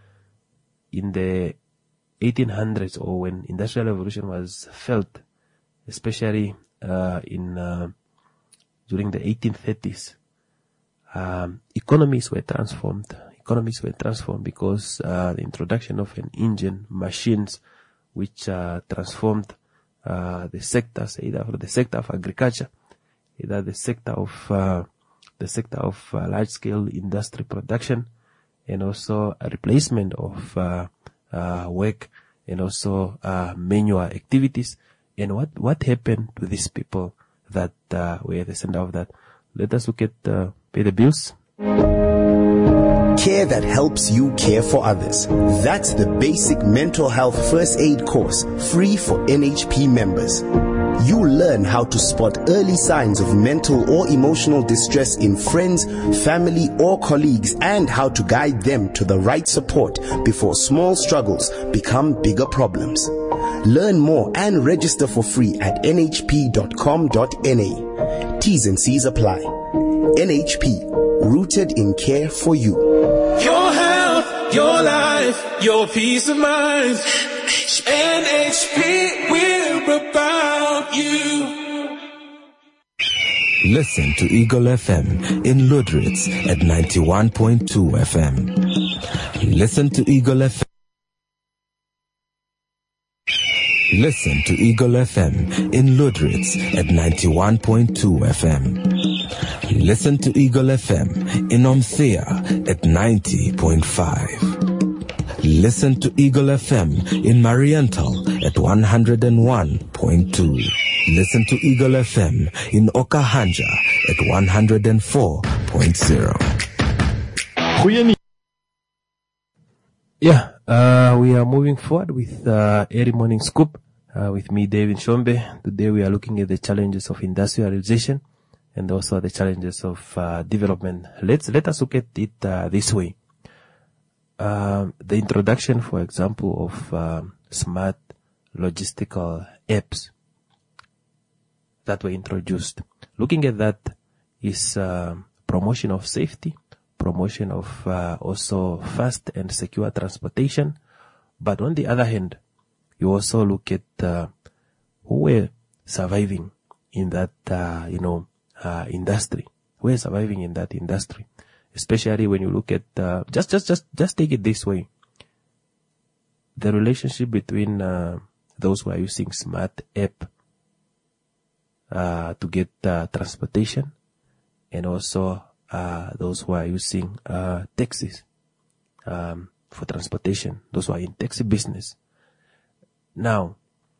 in the eighteen hundreds, or when industrial revolution was felt, especially uh, in uh, during the eighteen thirties, um, economies were transformed. Economies were transformed because uh, the introduction of an engine, machines, which uh, transformed uh, the sectors, either the sector of agriculture, either the sector of uh, the sector of uh, large-scale industry production, and also a replacement of uh, uh, work, and also uh, manual activities. And what what happened to these people that uh, were at the center of that? Let us look at uh, pay the bills. Care that helps you care for others. That's the basic mental health first aid course, free for N H P members. You'll learn how to spot early signs of mental or emotional distress in friends, family, or colleagues, and how to guide them to the right support before small struggles become bigger problems. Learn more and register for free at n h p dot com dot n a. T's and C's apply. N H P, rooted in care for you. Your health, your life, your peace of mind. N H P, we're about you. Listen to Eagle F M in Ludritz at ninety-one point two F M. Listen to Eagle F M. Listen to Eagle F M in Ludritz at ninety-one point two F M. Listen to Eagle F M in Omthea at ninety point five. Listen to Eagle F M in Mariental at one hundred one point two. Listen to Eagle F M in Okahanja at one hundred four point zero. Yeah, uh, we are moving forward with uh, Early Morning Scoop uh, with me, David Shombe. Today we are looking at the challenges of industrialization, and also the challenges of uh, development. Let's let us look at it uh, this way. Uh, the introduction, for example, of uh, smart logistical apps that were introduced. Looking at that is uh, promotion of safety, promotion of uh, also fast and secure transportation. But on the other hand, you also look at uh, who were surviving in that, uh, you know, uh, industry. Who were surviving in that industry, especially when you look at uh, just, just, just, just take it this way: the relationship between uh, those who are using smart app uh, to get uh, transportation, and also uh, those who are using uh, taxis um, for transportation. Those who are in taxi business. Now,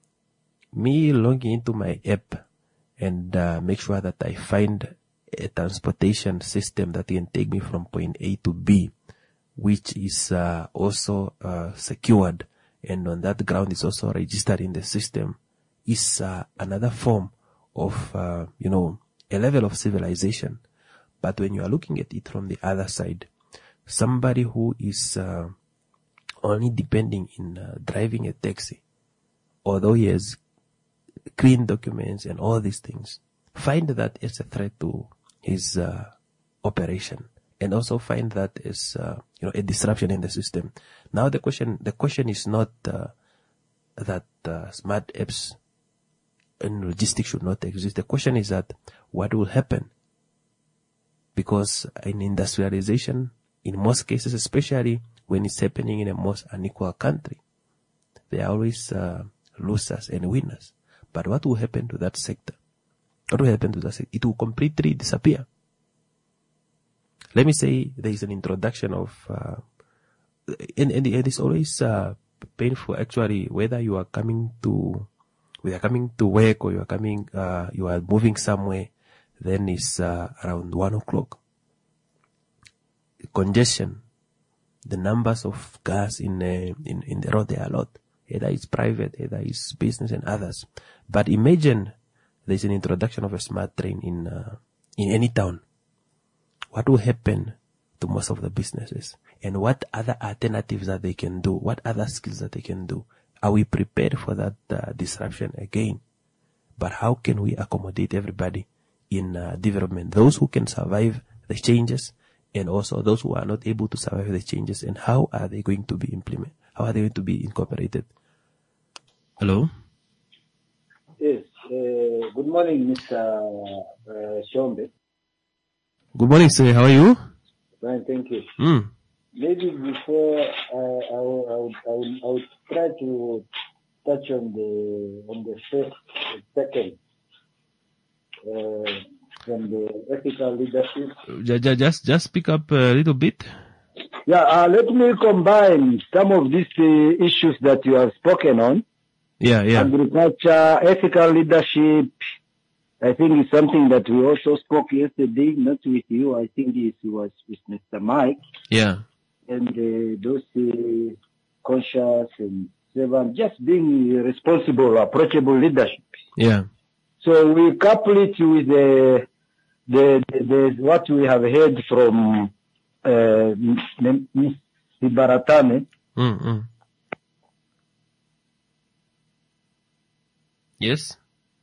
me logging into my app and uh, make sure that I find a transportation system that can take me from point A to B, which is uh, also uh, secured, and on that ground is also registered in the system, is uh, another form of, uh, you know, a level of civilization. But when you are looking at it from the other side, somebody who is uh, only depending in uh, driving a taxi, although he has clean documents and all these things, find that as a threat to his uh, operation, and also find that as uh, you know, a disruption in the system. Now the question the question is not uh, that uh, smart apps and logistics should not exist. The question is that what will happen, because in industrialization, in most cases, especially when it's happening in a most unequal country, there are always uh, losers and winners. But what will happen to that sector? What will happen to that sector? It will completely disappear. Let me say there is an introduction of, uh, and, and it is always uh, painful actually, whether you are coming to, we are coming to work or you are coming, uh, you are moving somewhere, then it's uh, around one o'clock. Congestion, the numbers of cars in, uh, in, in the road, they are a lot. Either it's private, either it's business and others. But imagine there's an introduction of a smart train in uh, in any town. What will happen to most of the businesses? And what other alternatives that they can do? What other skills that they can do? Are we prepared for that uh, disruption again? But how can we accommodate everybody in uh, development? Those who can survive the changes, and also those who are not able to survive the changes, and how are they going to be implemented? How are they going to be incorporated? Hello? Yes. Uh, good morning, Mister Uh, Shombe. Good morning, sir. How are you? Fine, thank you. Mm. Maybe before uh, I, will, I, would, I, would, I would try to touch on the on the first, second, uh, from the ethical leadership. Just, just, just speak up a little bit. Yeah, uh, let me combine some of these uh, issues that you have spoken on. Yeah, yeah. Agriculture, ethical leadership. I think it's something that we also spoke yesterday, not with you. I think it was with Mister Mike. Yeah. And uh, those uh, conscious and servant, just being responsible, approachable leadership. Yeah. So we couple it with the the, the, the what we have heard from uh, Miz Sibaratane. Mm-hmm. Yes.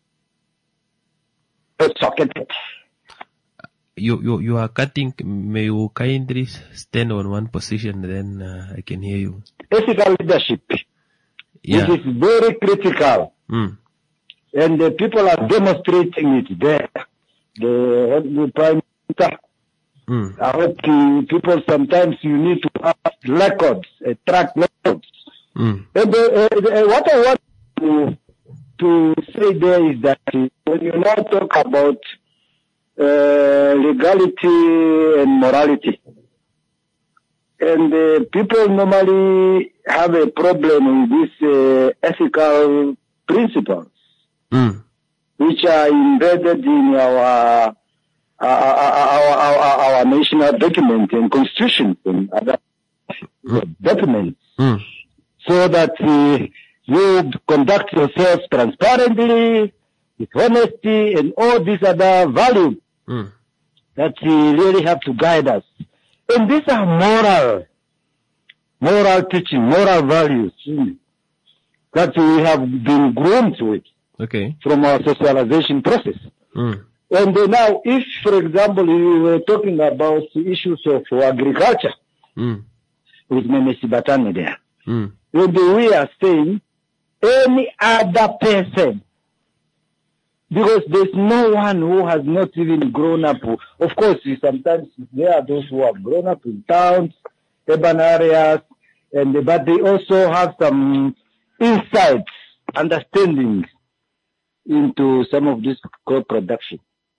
You, you, you are cutting. May you kindly stand on one position, then uh, I can hear you. Ethical leadership. Yeah. It is very critical. Mm. And the people are demonstrating it there. The, the Prime Minister. Mm. I hope the people sometimes you need to have records, uh, track records. Mm. And uh, uh, what I want to to say there is that when you now talk about uh, legality and morality, and uh, people normally have a problem with these uh, ethical principles, mm. which are embedded in our our, our, our, our national document and constitution and other mm. documents, mm. so that uh, you conduct yourself transparently, with honesty, and all these other values Mm. that uh, really have to guide us. And these are moral, moral teaching, moral values mm, that we have been groomed with Okay. from our socialization process. Mm. And uh, now, if, for example, we were talking about the issues of agriculture Mm. with Menesi Batani there, Mm. and we are saying any other person, because there's no one who has not even grown up. Of course, sometimes there are those who have grown up in towns, urban areas, and but they also have some insights, understandings into some of this crop production.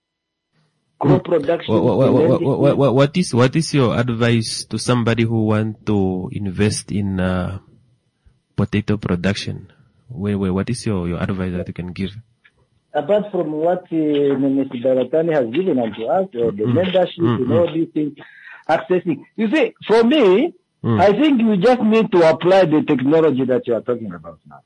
Crop production. What, what, what, what, what, what is what is your advice to somebody who want to invest in uh, potato production? Where, where, what is your, your advice that you can give? Apart from what uh, Mister Baratani has given unto us, uh, the Mm. membership Mm, and mm. all these things, accessing. You see, for me, Mm. I think you just need to apply the technology that you are talking about now.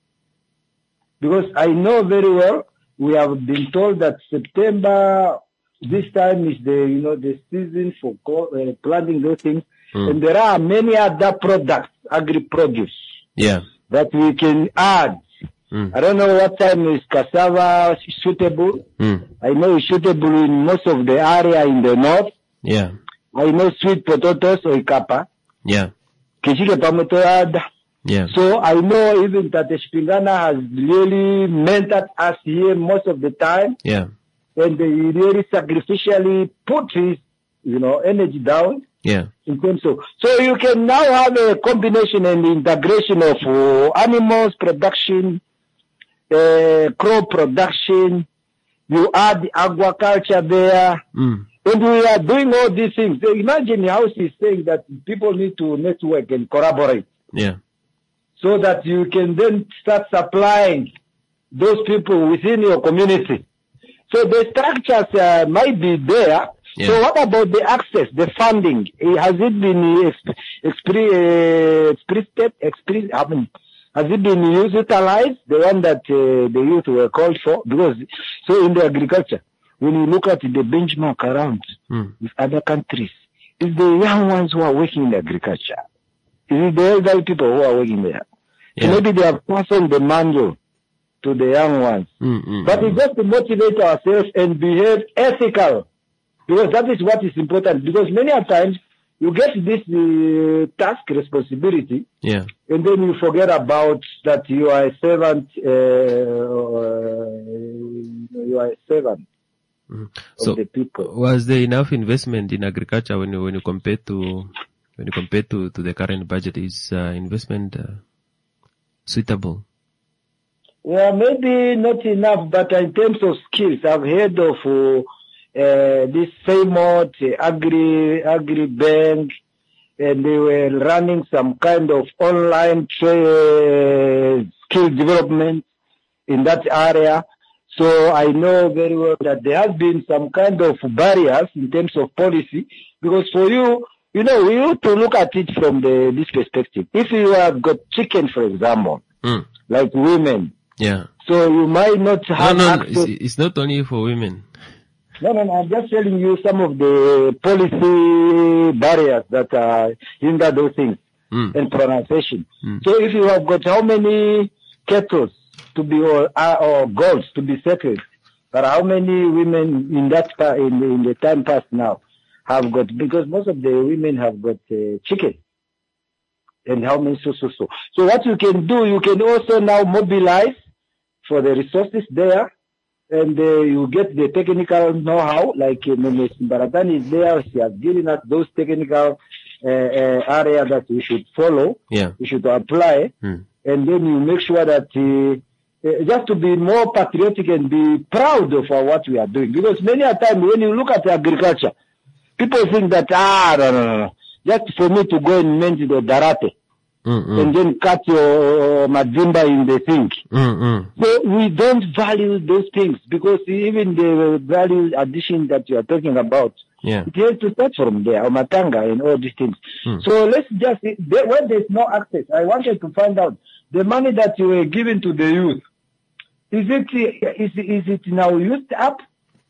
Because I know very well, we have been told that September, this time is the, you know, the season for co- uh, planting those things. Mm. And there are many other products, agri-produce, Yeah. that we can add. Mm. I don't know what time is cassava suitable. Mm. I know it's suitable in most of the area in the north. Yeah. I know sweet potatoes or ikapa. Yeah. Kishike pamotoada. Yeah. So I know even that the Shpingana has really mentored us here most of the time. Yeah. And he really sacrificially put his, you know, energy down. Yeah. In terms of, so you can now have a combination and integration of uh, animals production, uh, crop production. You add the aquaculture there, Mm. and we are doing all these things. So imagine how she's saying that people need to network and collaborate, Yeah. so that you can then start supplying those people within your community. So the structures uh, might be there. Yeah. So what about the access, the funding? Eh, Has it been exp- expre- uh, expressed, expressed, I mean, has it been utilized, the one that uh, the youth were called for? Because, so in the agriculture, when you look at the benchmark around Mm. with other countries, it's the young ones who are working in agriculture. Is it the elderly people who are working there? So Yeah. maybe they have passed on the manual to the young ones. Mm, mm, But mm. it's just to motivate ourselves and behave ethical. Because that is what is important. Because many a times you get this uh, task responsibility, Yeah. and then you forget about that you are a servant. Uh, you are a servant Mm. of So, the people. was there enough investment in agriculture when you when you compare to when you compare to, to the current budget? Is uh, investment uh, suitable? Yeah, maybe not enough, but in terms of skills, I've heard of uh, uh, this famous uh, agri agri bank, and they were running some kind of online tra- skill development in that area. So I know very well that there has been some kind of barriers in terms of policy, because for you, you know, we have to look at it from the this perspective. If you have got chicken, for example, Mm. like women, Yeah. so you might not No, have no, no, access. it's, it's not only for women. No, no, no, I'm just telling you some of the policy barriers that uh, hinder those things Mm. and pronunciation. Mm. So if you have got how many kettles to be or, uh, or goals to be settled, but how many women in that pa- in, the- in the time past now have got, because most of the women have got uh, chicken. And how many so so so. So what you can do, you can also now mobilize for the resources there, and uh, you get the technical know-how. Like uh, Miz Baratani is there, she has given us those technical uh, uh, area that we should follow, Yeah. we should apply, Mm. and then you make sure that uh, uh, just to be more patriotic and be proud of uh, what we are doing. Because many a time when you look at agriculture, people think that, ah, no, no, no, no. Just for me to go and mend the darate Mm, and mm. then cut your mazimba in the sink. Mm, mm. So we don't value those things, because even the value addition that you are talking about, Yeah. it has to start from there, or matanga and all these things. Mm. So let's just, there, when there's no access, I wanted to find out the money that you were giving to the youth. Is it, is, is it now used up?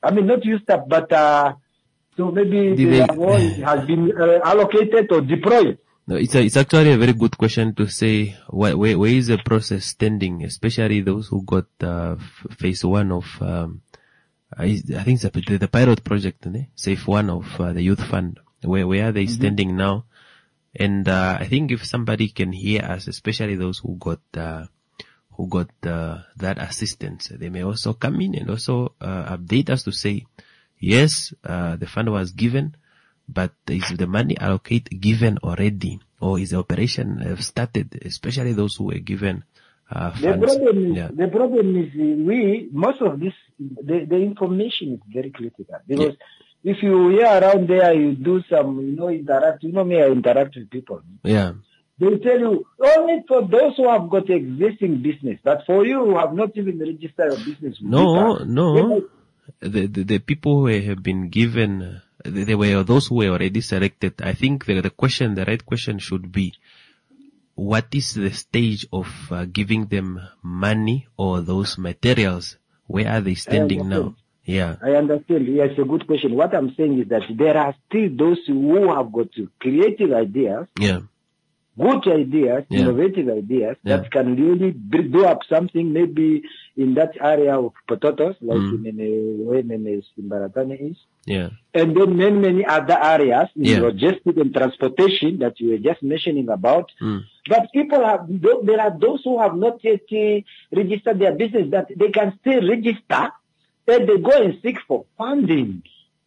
I mean, not used up, but uh, so maybe Did the they- award has been uh, allocated or deployed. No, it's a, it's actually a very good question to say where, where, where is the process standing, especially those who got uh, f- phase one of, um, I, I think it's the, the pilot project, eh? Safe one of uh, the youth fund. Where where are they Mhm. standing now? And uh, I think if somebody can hear us, especially those who got uh, who got uh, that assistance, they may also come in and also uh, update us to say, yes, uh, the fund was given. But is the money allocated given already, or is the operation have started? Especially those who were given uh, The funds. problem is, Yeah. the problem is uh, we, most of this, the, the information is very critical. Because if you hear around there, you do some, you know, interact, you know me, I interact with people. Yeah. They tell you, only for those who have got existing business, but for you who have not even registered a business. with No, you, no. The, the the people who have been given, uh, they they were those who were already selected. I think the the question, the right question should be, what is the stage of uh, giving them money or those materials? Where are they standing now? Yeah. I understand. Yes, a good question. What I'm saying is that there are still those who have got creative ideas, Yeah. good ideas, Yeah. innovative ideas Yeah. that can really br- do up something maybe in that area of potatoes, like Mm. in uh, where Nene Simbaratane is. Yeah. And then many, many other areas in Yeah. logistics and transportation that you were just mentioning about. Mm. But people have, tho- there are those who have not yet uh, registered their business that they can still register, then they go and seek for funding.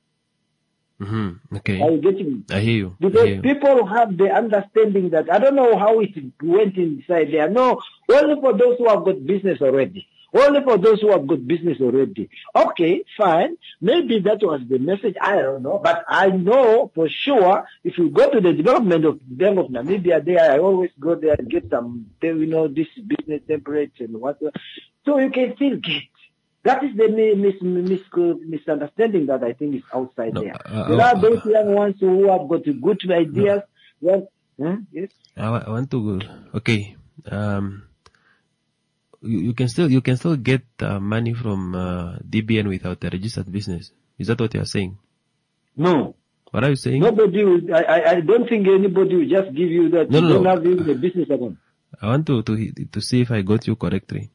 Mm-hmm. Okay. Are you getting me? I hear you. I Because hear you. people have the understanding that, I don't know how it went inside there. No, only for those who have got business already. Only for those who have got business already. Okay, fine. Maybe that was the message. I don't know. But I know for sure, if you go to the development of Bank of Namibia there, I always go there and get some, you know, this business templates and whatever. So you can still get. That is the mi- mis- mis- misunderstanding that I think is outside there. uh, there uh, are those young ones who have got good ideas. Well, huh? Yes. I, wa- I want to go. Okay. Um, you, you can still you can still get uh, money from uh, D B N without a registered business. Is that what you are saying? No. What are you saying? Nobody will, I, I, I don't think anybody will just give you that. No, you no, don't no. have even a business account. I want to to to see if I got you correctly.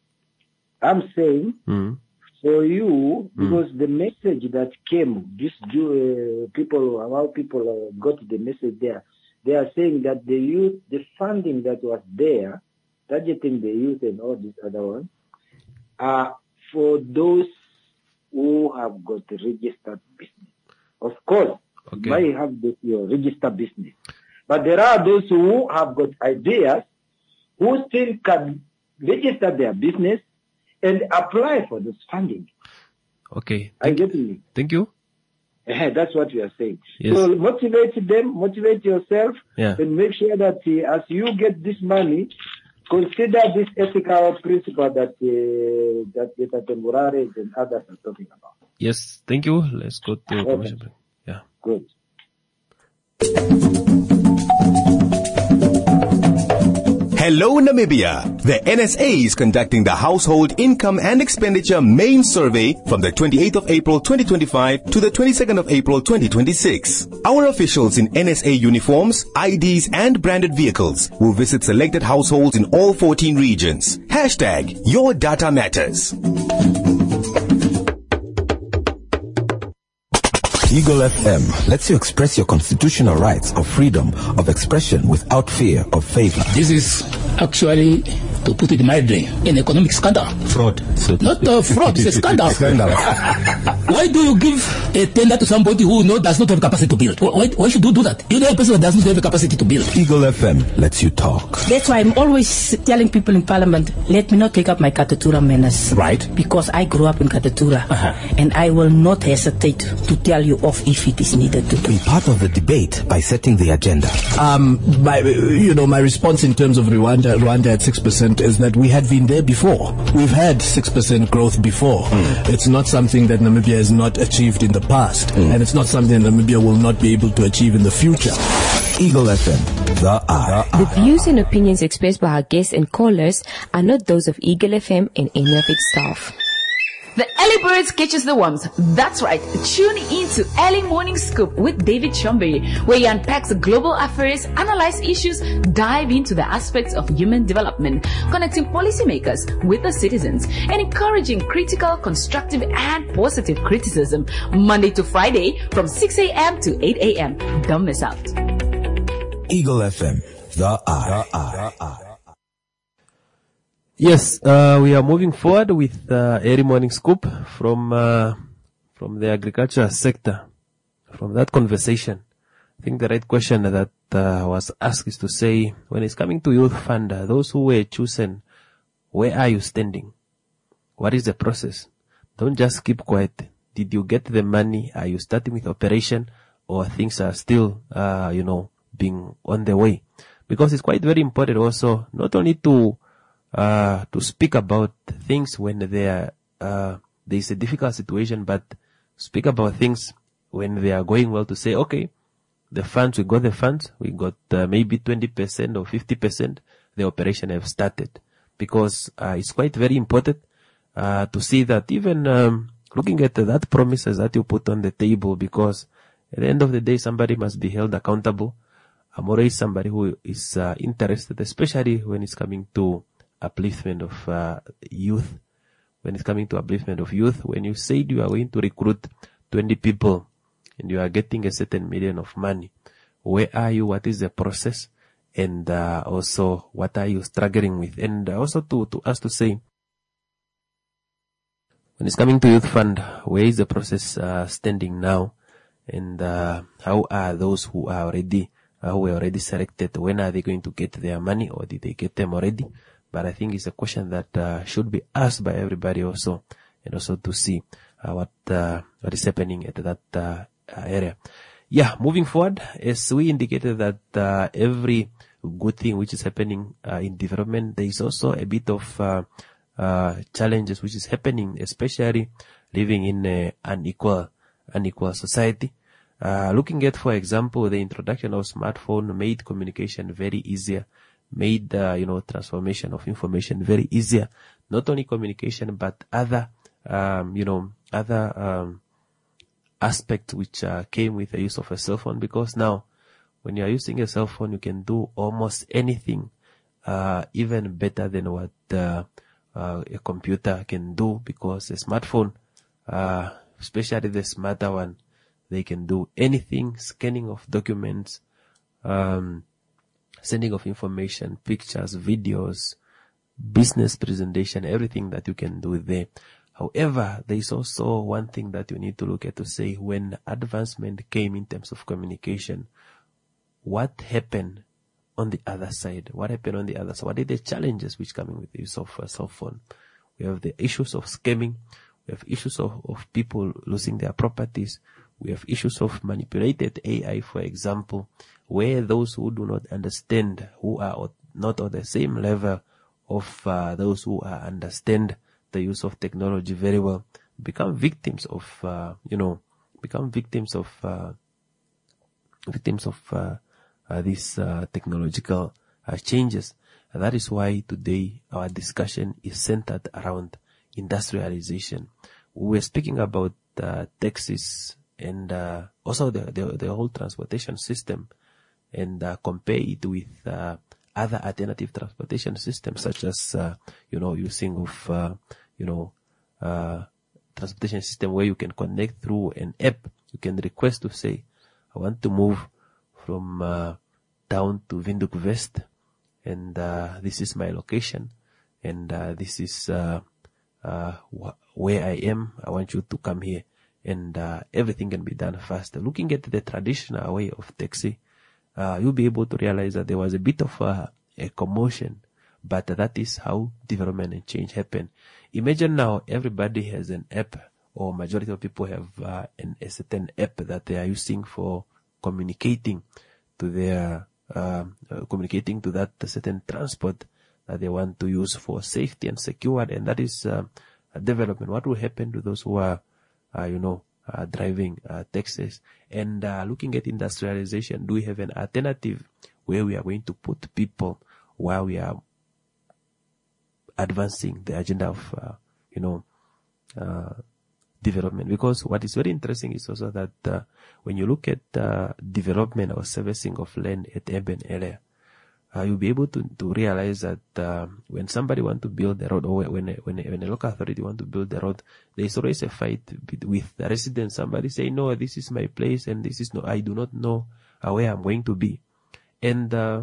I'm saying Mm. for you, Mm. because the message that came, this uh, people, how people uh, got the message there, they are saying that the youth, the funding that was there, targeting the youth and all this other one, are for those who have got a registered business. Of course, you might have the, your registered business. But there are those who have got ideas who still can register their business and apply for this funding. Okay. I get it. Thank you. Eh, That's what we are saying. Yes. So motivate them, motivate yourself, Yeah. and make sure that uh, as you get this money, consider this ethical principle that uh, that Beta Temporary and others are talking about. Yes. Thank you. Let's go to commercial break. Yeah. Good. Hello Namibia. The N S A is conducting the Household Income and Expenditure Main Survey from the twenty-eighth of April twenty twenty-five to the twenty-second of April twenty twenty-six. Our officials in N S A uniforms, I Ds and branded vehicles will visit selected households in all fourteen regions. Hashtag Your Data Matters. Eagle F M lets you express your constitutional rights of freedom of expression without fear of favor. This is actually, to put it mildly, an economic scandal. Fraud. Not a fraud, it's a scandal. Scandal. Why do you give a tender to somebody who know, does not have capacity to build? Why, why should you do that? You know a person that does not have the capacity to build. Eagle F M lets you talk. That's why I'm always telling people in Parliament, let me not take up my Katatura manners. Right. Because I grew up in Katatura. Uh-huh. And I will not hesitate to tell you off if it is needed to. Be part of the debate by setting the agenda. Um, my, you know, my response in terms of Rwanda, Rwanda at six percent is that we had been there before. We've had six percent growth before. Mm. It's not something that Namibia has not achieved in the past. Mm. And it's not something that Namibia will not be able to achieve in the future. Eagle F M, the eye. The views and opinions expressed by our guests and callers are not those of Eagle F M and any of its staff. The early birds catches the worms. That's right. Tune into Early Morning Scoop with David Chombe, where he unpacks global affairs, analyze issues, dive into the aspects of human development, connecting policymakers with the citizens, and encouraging critical, constructive, and positive criticism. Monday to Friday from six a.m. to eight a.m. Don't miss out. Eagle F M, the eye. The eye. Yes, uh, we are moving forward with uh, Early Morning Scoop from uh, from the agriculture sector. From that conversation, I think the right question that uh, was asked is to say, when it's coming to youth fund, uh, those who were chosen, where are you standing? What is the process? Don't just keep quiet. Did you get the money? Are you starting with operation, or things are still, uh, you know, being on the way? Because it's quite very important also, not only to Uh, to speak about things when they are, uh, there is a difficult situation, but speak about things when they are going well, to say, okay, the funds, we got the funds, we got uh, maybe twenty percent or fifty percent, the operation have started. Because uh, it's quite very important uh, to see that even um, looking at that promises that you put on the table, because at the end of the day, somebody must be held accountable. I'm always somebody who is uh, interested, especially when it's coming to upliftment of uh, youth. When it's coming to upliftment of youth, when you said you are going to recruit twenty people and you are getting a certain million of money, where are you? What is the process? And uh, also, what are you struggling with? And also to, to us to say, when it's coming to youth fund, where is the process uh, standing now? And uh, how are those who are already, uh, who were already selected, when are they going to get their money, or did they get them already? But I think it's a question that uh, should be asked by everybody also, and also to see uh, what uh, what is happening at that uh, area. Yeah, moving forward, as we indicated that uh, every good thing which is happening uh, in development, there is also a bit of uh, uh, challenges which is happening, especially living in an unequal unequal society. Uh, looking at, for example, the introduction of smartphone made communication very easier. Made, uh, you know, transformation of information very easier. Not only communication, but other, um, you know, other, um, aspects which, uh, came with the use of a cell phone. Because now, when you are using a cell phone, you can do almost anything, uh, even better than what, uh, uh, a computer can do. Because a smartphone, uh, especially the smarter one, they can do anything, scanning of documents, um, sending of information, pictures, videos, business presentation, everything that you can do there. However, there is also one thing that you need to look at to say, when advancement came in terms of communication, what happened on the other side? What happened on the other side? What are the challenges which coming with the use of a cell phone? We have the issues of scamming. We have issues of, of people losing their properties. We have issues of manipulated A I, for example, where those who do not understand, who are not on the same level of uh, those who uh, understand the use of technology very well, become victims of, uh, you know, become victims of, uh, victims of uh, uh, these uh, technological uh, changes. And that is why today our discussion is centered around industrialization. We were speaking about uh, taxis and uh, also the, the the whole transportation system, and uh, compare it with uh, other alternative transportation systems, such as uh, you know using of uh, you know uh, transportation system where you can connect through an app. You can request to say, I want to move from uh, down to Windhoek West, and uh, this is my location, and uh, this is uh, uh, wh- where I am. I want you to come here. And uh, everything can be done faster. Looking at the traditional way of taxi, uh, you'll be able to realize that there was a bit of a, a commotion, but that is how development and change happen. Imagine now everybody has an app, or majority of people have uh, an, a certain app that they are using for communicating to their uh, uh, communicating to that certain transport that they want to use for safety and secure, and that is uh, a development. What will happen to those who are Uh, you know, uh, driving uh, taxis? And uh, looking at industrialization, do we have an alternative where we are going to put people while we are advancing the agenda of, uh, you know, uh, development. Because what is very interesting is also that uh, when you look at uh, development or servicing of land at urban area, uh, you'll be able to, to realize that uh, when somebody want to build a road, or when a, when, a, when a local authority want to build a road, there is always a fight with the residents. Somebody say, no, this is my place, and this is no, I do not know uh, where I'm going to be. And uh,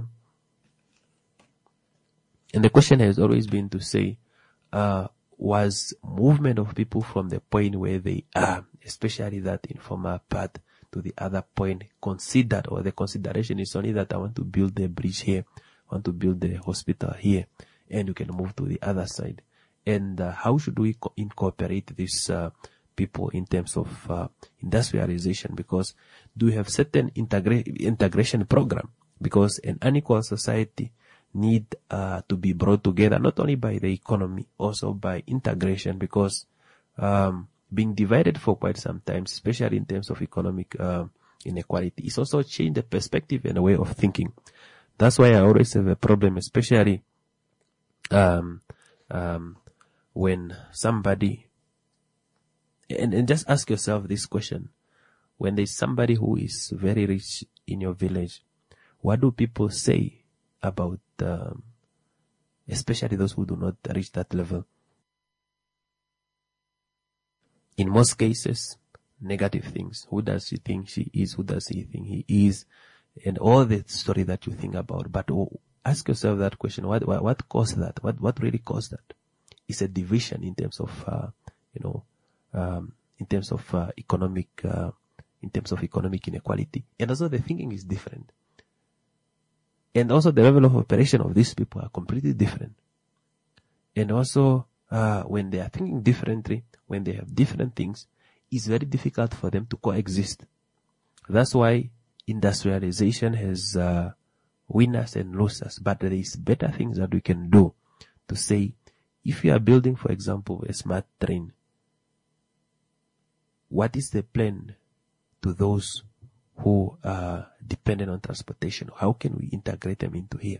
and the question has always been to say, uh, was movement of people from the point where they are, especially that informal part, to the other point considered, or the consideration is only that I want to build the bridge here, I want to build the hospital here, and you can move to the other side. And uh, how should we co- incorporate these uh, people in terms of uh, industrialization? Because do we have certain integra- integration program? Because an unequal society need uh, to be brought together, not only by the economy, also by integration, because um, being divided for quite some time, especially in terms of economic uh, inequality, is also change the perspective and the way of thinking. That's why I always have a problem, especially um, um, when somebody, and, and just ask yourself this question, when there's somebody who is very rich in your village, what do people say about, um, especially those who do not reach that level? In most cases, negative things. Who does she think she is? Who does he think he is? And all the story that you think about. But oh, ask yourself that question. What, what, what caused that? What, what really caused that? It's a division in terms of, uh, you know, um, in terms of, uh, economic, uh, in terms of economic inequality. And also the thinking is different. And also the level of operation of these people are completely different. And also, uh, when they are thinking differently, when they have different things, it's very difficult for them to coexist. That's why industrialization has, uh, winners and losers. But there is better things that we can do to say, if you are building, for example, a smart train, what is the plan to those who are dependent on transportation? How can we integrate them into here?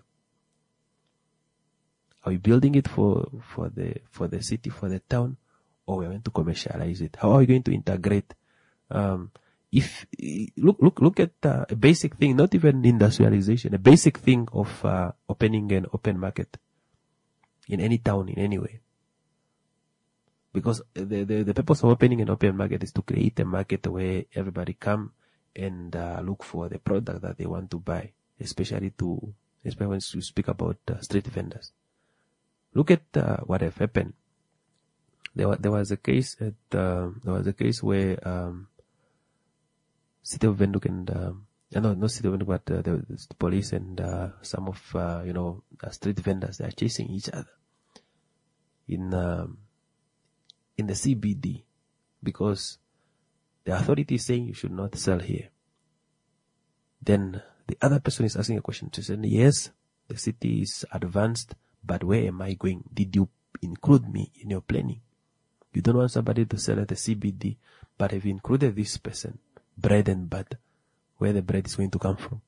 Are we building it for, for the, for the city, for the town, or we are going to commercialize it? How are we going to integrate, um, if, look, look, look at uh, a basic thing, not even industrialization, a basic thing of, uh, opening an open market in any town, in any way. Because the, the, the purpose of opening an open market is to create a market where everybody come and uh, look for the product that they want to buy, especially to, especially when you speak about uh, street vendors. Look at uh, what have happened. There was there was a case at uh, there was a case where um, City of Windhoek and um, no not City of Windhoek, but uh, the, the police and uh, some of uh, you know uh, street vendors, they are chasing each other in um, in the C B D because the authority is saying you should not sell here. Then the other person is asking a question. She said, yes, the city is advanced, but where am I going? Did you include me in your planning? You don't want somebody to sell at the C B D, but have you included this person, bread and butter, where the bread is going to come from?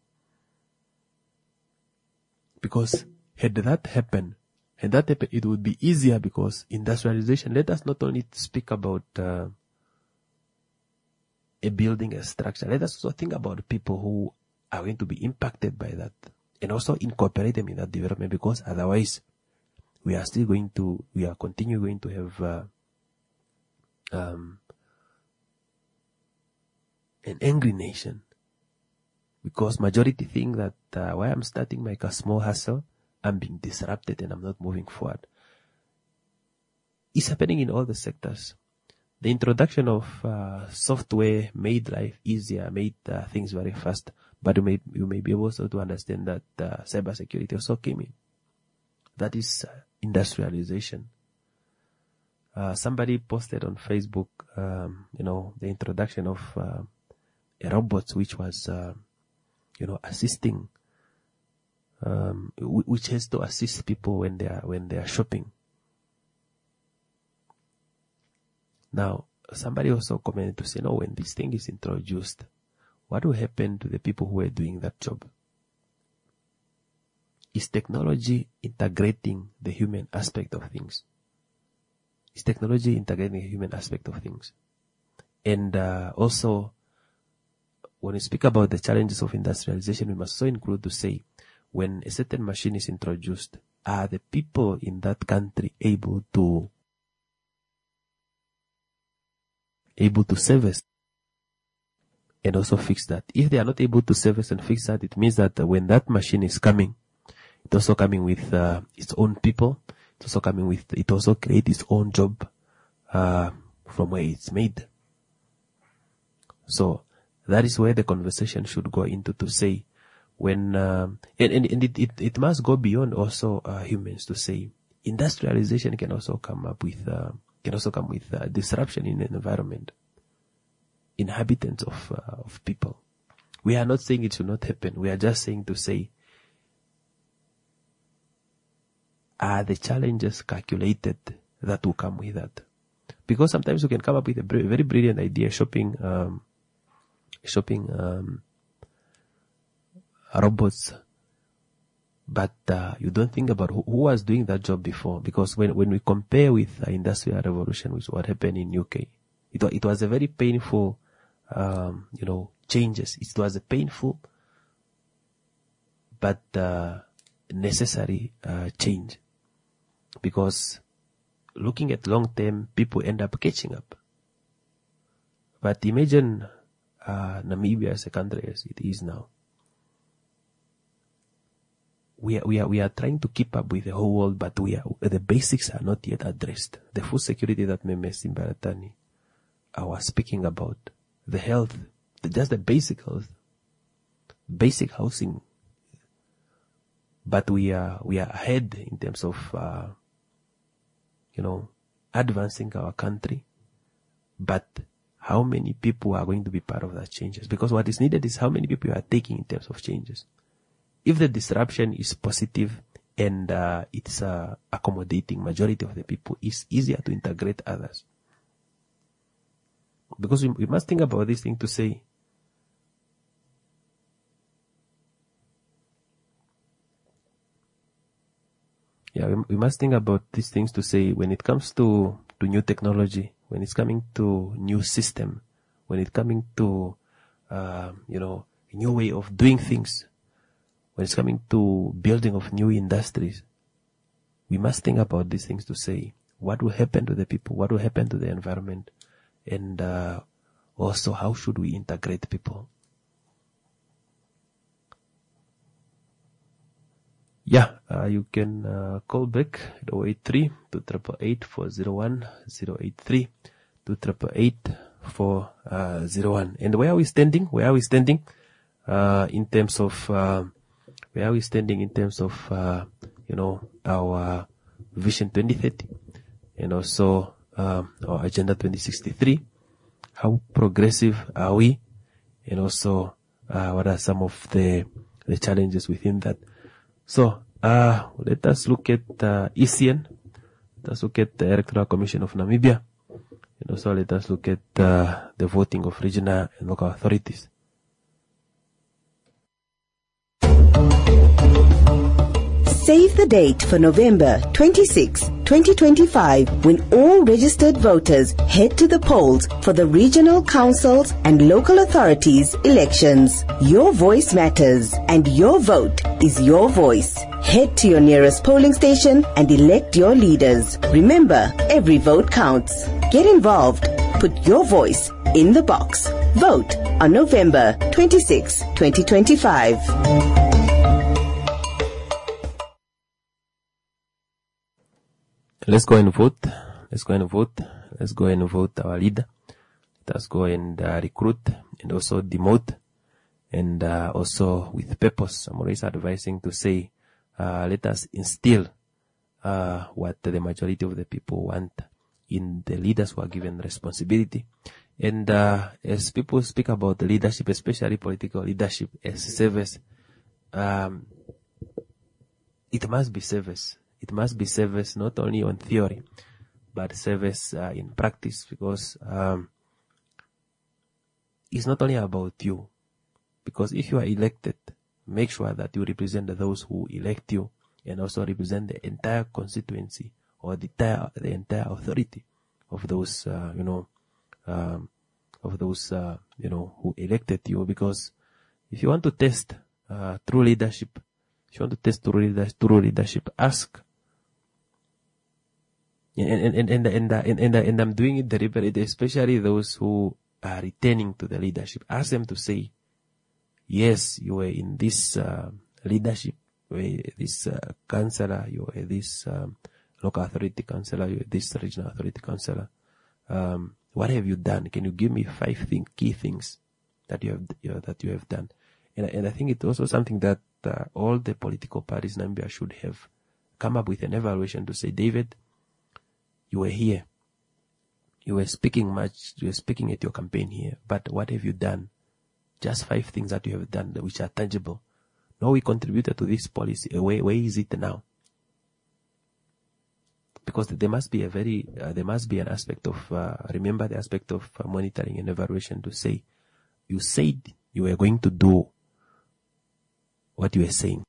Because had that happened, had that happened, it would be easier because industrialization, let us not only speak about uh, a building, a structure. Let us also think about people who are going to be impacted by that and also incorporate them in that development, because otherwise we are still going to, we are continue going to have uh, um, an angry nation, because majority think that uh, why I'm starting like a small hustle, I'm being disrupted and I'm not moving forward. It's happening in all the sectors. The introduction of uh, software made life easier, made uh, things very fast. But you may you may be able also to understand that uh, cybersecurity also came in. That is uh, industrialization. Uh, somebody posted on Facebook, um, you know, the introduction of uh, a robot which was, uh, you know, assisting, um, which has to assist people when they are when they are shopping. Now, somebody also commented to say, no, when this thing is introduced, what will happen to the people who are doing that job? Is technology integrating the human aspect of things? is technology integrating the human aspect of things? And uh, also, when we speak about the challenges of industrialization, we must also include to say, when a certain machine is introduced, are the people in that country able to able to service and also fix that? If they are not able to service and fix that, it means that when that machine is coming, it's also coming with uh, its own people. It's also coming with, it also creates its own job uh, from where it's made. So that is where the conversation should go into, to say, when um, and, and, and it, it, it must go beyond also uh, humans, to say industrialization can also come up with uh, can also come with uh, disruption in the environment, inhabitants of uh, of people. We are not saying it should not happen. We are just saying to say, are the challenges calculated that will come with that? Because sometimes you can come up with a very brilliant idea, shopping um, shopping um, robots, but uh, you don't think about who, who was doing that job before. Because when, when we compare with the Industrial Revolution, which what happened in U K, it, it was a very painful, um, you know, changes. It was a painful but uh, necessary uh, change. Because looking at long term, people end up catching up. But imagine uh, Namibia as a country as it is now. We are, we are, we are trying to keep up with the whole world, but we are, the basics are not yet addressed. The food security that Meme Simbaratani I was speaking about, the health, the, just the basic health, basic housing. But we are, we are ahead in terms of, uh, you know, advancing our country. But how many people are going to be part of that changes? Because what is needed is how many people you are taking in terms of changes. If the disruption is positive and uh, it's uh, accommodating majority of the people, it's easier to integrate others. Because we, we must think about this thing to say, yeah, we, we must think about these things to say, when it comes to, to new technology, when it's coming to new system, when it's coming to, uh, you know, a new way of doing things, when it's coming to building of new industries, we must think about these things to say, what will happen to the people? What will happen to the environment? And uh, also, how should we integrate people? Yeah, uh, you can uh, call back at zero eight three, two eight eight, four zero one, zero eight three, two eight eight, four zero one. And where are we standing? Where are we standing uh, in terms of... Uh, Where are we standing in terms of, uh, you know, our Vision twenty thirty and also um, our Agenda twenty sixty-three? How progressive are we? And also, uh, what are some of the the challenges within that? So, uh, let us look at uh, E C N. Let us look at the Electoral Commission of Namibia. And also, let us look at uh, the voting of regional and local authorities. Save the date for November twenty-sixth, twenty twenty-five, when all registered voters head to the polls for the regional councils and local authorities elections. Your voice matters, and your vote is your voice. Head to your nearest polling station and elect your leaders. Remember, every vote counts. Get involved. Put your voice in the box. Vote on November twenty-sixth, twenty twenty-five. Let's go and vote. Let's go and vote. Let's go and vote our leader. Let us go and uh, recruit and also demote, and uh, also with purpose. I'm always advising to say, uh, let us instill uh, what the majority of the people want in the leaders who are given responsibility. And uh, as people speak about the leadership, especially political leadership as service, um, it must be service. It must be service not only on theory, but service uh, in practice, because um, it's not only about you. Because if you are elected, make sure that you represent those who elect you and also represent the entire constituency or the entire, the entire authority of those, uh, you know, um, of those, uh, you know, who elected you. Because if you want to test uh, true leadership, if you want to test true leadership, true leadership, ask. And and and and and, and, and, and I'm doing it deliberately, especially those who are returning to the leadership. Ask them to say, yes, you were in this uh, leadership, you were this uh, councillor, you were this um, local authority councillor, you were this regional authority councillor. Um, what have you done? Can you give me five thing, key things that you have you know, that you have done? And and I think it's also something that uh, all the political parties in Namibia should have come up with an evaluation to say, David, you were here. You were speaking much, you were speaking at your campaign here, but what have you done? Just five things that you have done which are tangible. No, we contributed to this policy. Where, where is it now? Because there must be a very, uh, there must be an aspect of, uh, remember the aspect of uh, monitoring and evaluation to say, you said you were going to do what you were saying.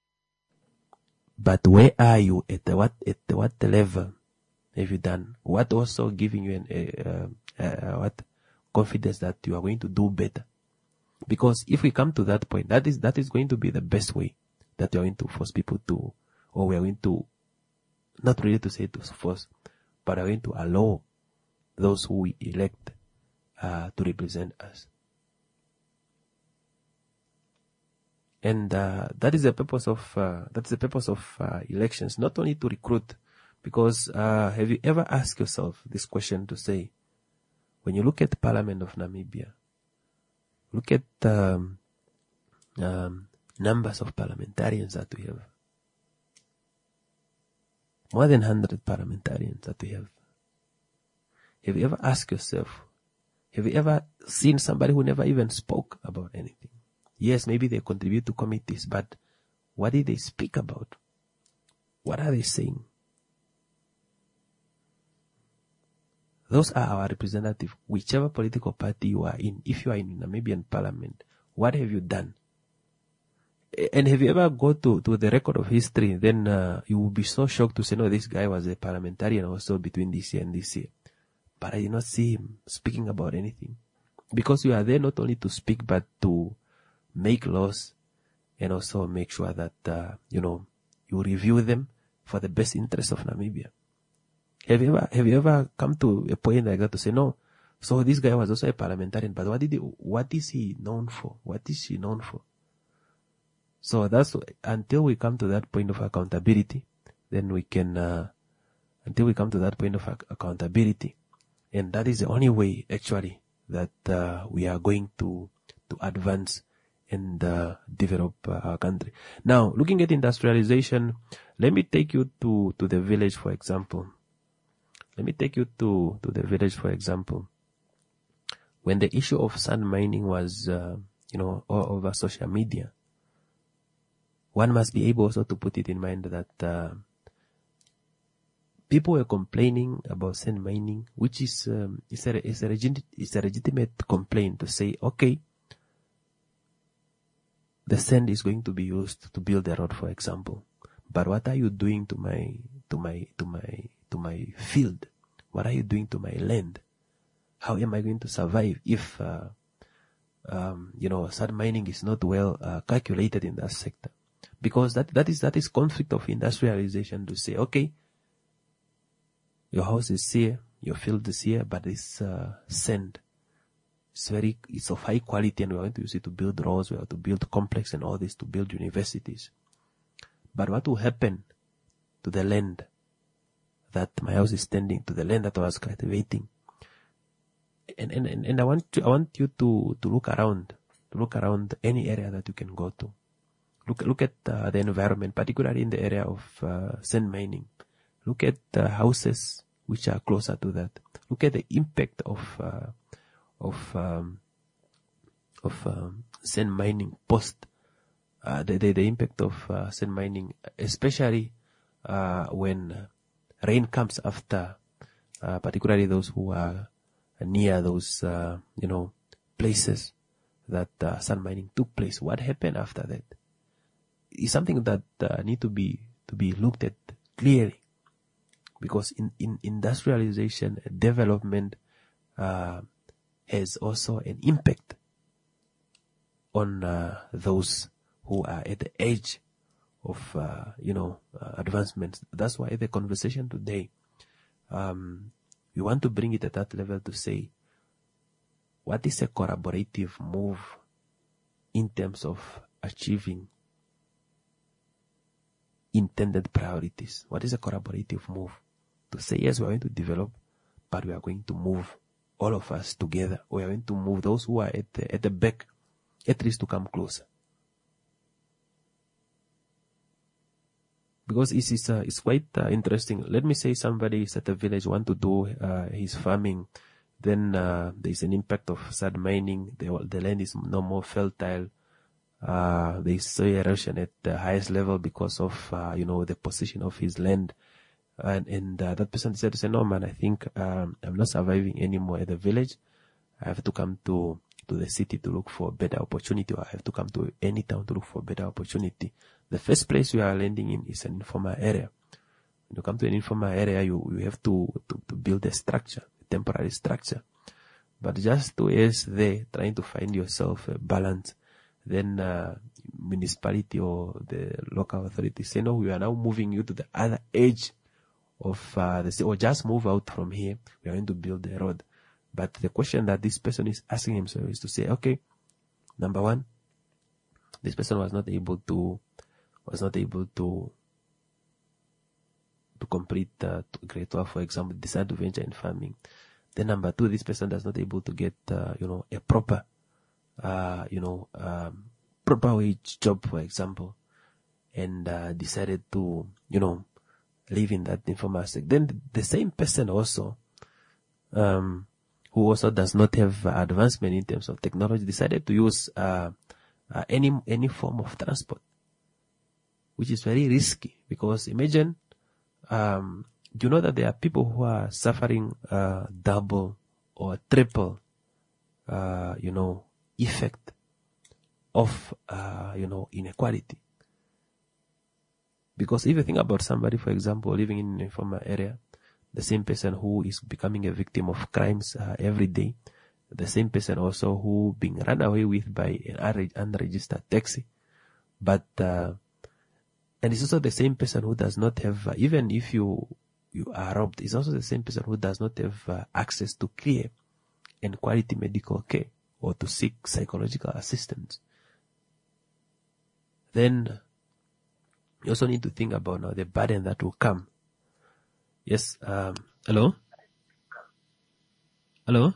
But where are you at the, what, at the, what the level have you done? What also giving you an, uh, uh, uh, what confidence that you are going to do better? Because if we come to that point, that is, that is going to be the best way that you are going to force people to, or we are going to, not really to say to force, but are going to allow those who we elect, uh, to represent us. And, uh, that is the purpose of, uh, that's the purpose of, uh, elections, not only to recruit. Because uh, have you ever asked yourself this question to say, when you look at the Parliament of Namibia, look at um, um, numbers of parliamentarians that we have, more than one hundred parliamentarians that we have. Have you ever asked yourself, have you ever seen somebody who never even spoke about anything? Yes, maybe they contribute to committees, but what did they speak about? What are they saying? Those are our representatives, whichever political party you are in. If you are in Namibian parliament, what have you done? And have you ever go to, to the record of history, then uh, you will be so shocked to say, no, this guy was a parliamentarian also between this year and this year. But I did not see him speaking about anything. Because you are there not only to speak, but to make laws and also make sure that, uh, you know, you review them for the best interest of Namibia. Have you ever, have you ever come to a point like that to say, no, so this guy was also a parliamentarian, but what did he, what is he known for? What is she known for? So that's, until we come to that point of accountability, then we can, uh, until we come to that point of ac- accountability, and that is the only way actually that, uh, we are going to, to advance and, uh, develop uh, our country. Now, looking at industrialization, let me take you to, to the village, for example. Let me take you to, to the village, for example. When the issue of sand mining was, uh, you know, all over social media, one must be able also to put it in mind that uh, people were complaining about sand mining, which is um, is a is a, legit, is a legitimate complaint to say, okay, the sand is going to be used to build a road, for example, but what are you doing to my to my to my to my field? What are you doing to my land? How am I going to survive if, uh, um, you know, sand mining is not well uh, calculated in that sector? Because that, that is, that is conflict of industrialization to say, okay, your house is here, your field is here, but this, uh, sand is very, it's of high quality and we are going to use it to build roads, we are to build complex and all this to build universities. But what will happen to the land that my house is standing, to the land that I was cultivating? And, and, and, and I want to, I want you to, to look around, to look around any area that you can go to. Look, look at uh, the environment, particularly in the area of uh, sand mining. Look at uh, houses which are closer to that. Look at the impact of, uh, of, um, of, um, sand mining post, uh, the, the, the impact of uh, sand mining, especially, uh, when rain comes after, uh, particularly those who are near those, uh, you know, places that uh, sand mining took place. What happened after that? It's something that uh, need to be to be looked at clearly, because in, in industrialization, development, uh, has also an impact on, uh, those who are at the edge of, uh, you know, uh, advancement. That's why the conversation today, um, we want to bring it at that level to say, what is a collaborative move in terms of achieving intended priorities? What is a collaborative move? To say, yes, we are going to develop, but we are going to move all of us together. We are going to move those who are at the, at the back, at least to come closer. Because it's, it's, uh, it's quite uh, interesting. Let me say somebody is at a village, want to do uh, his farming. Then uh, there is an impact of sand mining. The, the land is no more fertile. Uh, there is soil erosion at the highest level because of, uh, you know, the position of his land. And, and uh, that person decided to say, no, man, I think um, I'm not surviving anymore at the village. I have to come to, to the city to look for a better opportunity, or I have to come to any town to look for a better opportunity. The first place you are landing in is an informal area. When you come to an informal area, you, you have to, to, to build a structure, a temporary structure. But just to as there, trying to find yourself a balance, then uh, municipality or the local authority say, no, we are now moving you to the other edge of uh, the city, or just move out from here. We are going to build a road. But the question that this person is asking himself is to say, okay, number one, this person was not able to, was not able to, to complete uh, grade twelve, for example, decide to venture in farming. Then number two, this person is not able to get, uh, you know, a proper, uh, you know, um, proper wage job, for example, and uh, decided to, you know, live in that informal sector. Then the same person also, um, who also does not have uh, advancement in terms of technology, decided to use uh, uh, any any form of transport, which is very risky. Because imagine, um, you know that there are people who are suffering uh, double or triple, uh, you know, effect of uh, you know inequality. Because if you think about somebody, for example, living in an informal area, the same person who is becoming a victim of crimes uh, every day, the same person also who being run away with by an unregistered taxi, but uh, and it's also the same person who does not have, uh, even if you you are robbed, it's also the same person who does not have uh, access to clear and quality medical care or to seek psychological assistance. Then you also need to think about now the burden that will come. Yes, um, hello? Hello?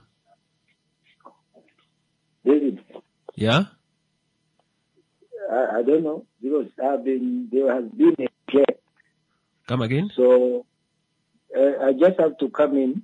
David. Yeah? I, I don't know, because I've been, there has been a gap. Come again? So, uh, I just have to come in,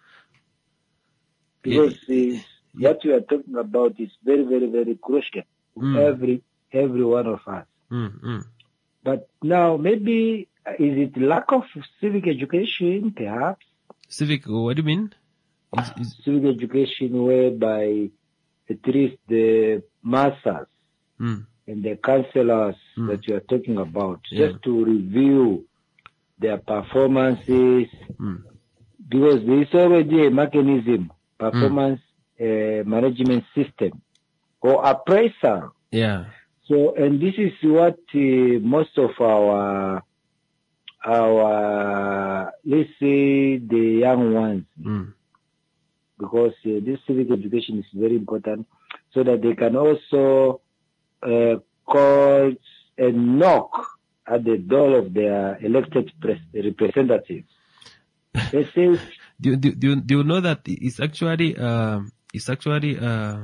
because yeah. Yeah. what you are talking about is very, very, very crucial to mm. every, every one of us. Mm-hmm. But now, maybe, uh, is it lack of civic education, perhaps? Civic, what do you mean? Is, is civic education whereby at least the masses mm. and the councillors mm. that you are talking about, yeah. just to review their performances, mm. because there is already a mechanism, performance mm. uh, management system, or appraisal. Yeah. So, and this is what uh, most of our, our, let's say, the young ones, mm. because uh, this civic education is very important, so that they can also uh, call and knock at the door of their elected pres- representatives. They say, do, do, do, do you know that it's actually, uh, it's actually, uh,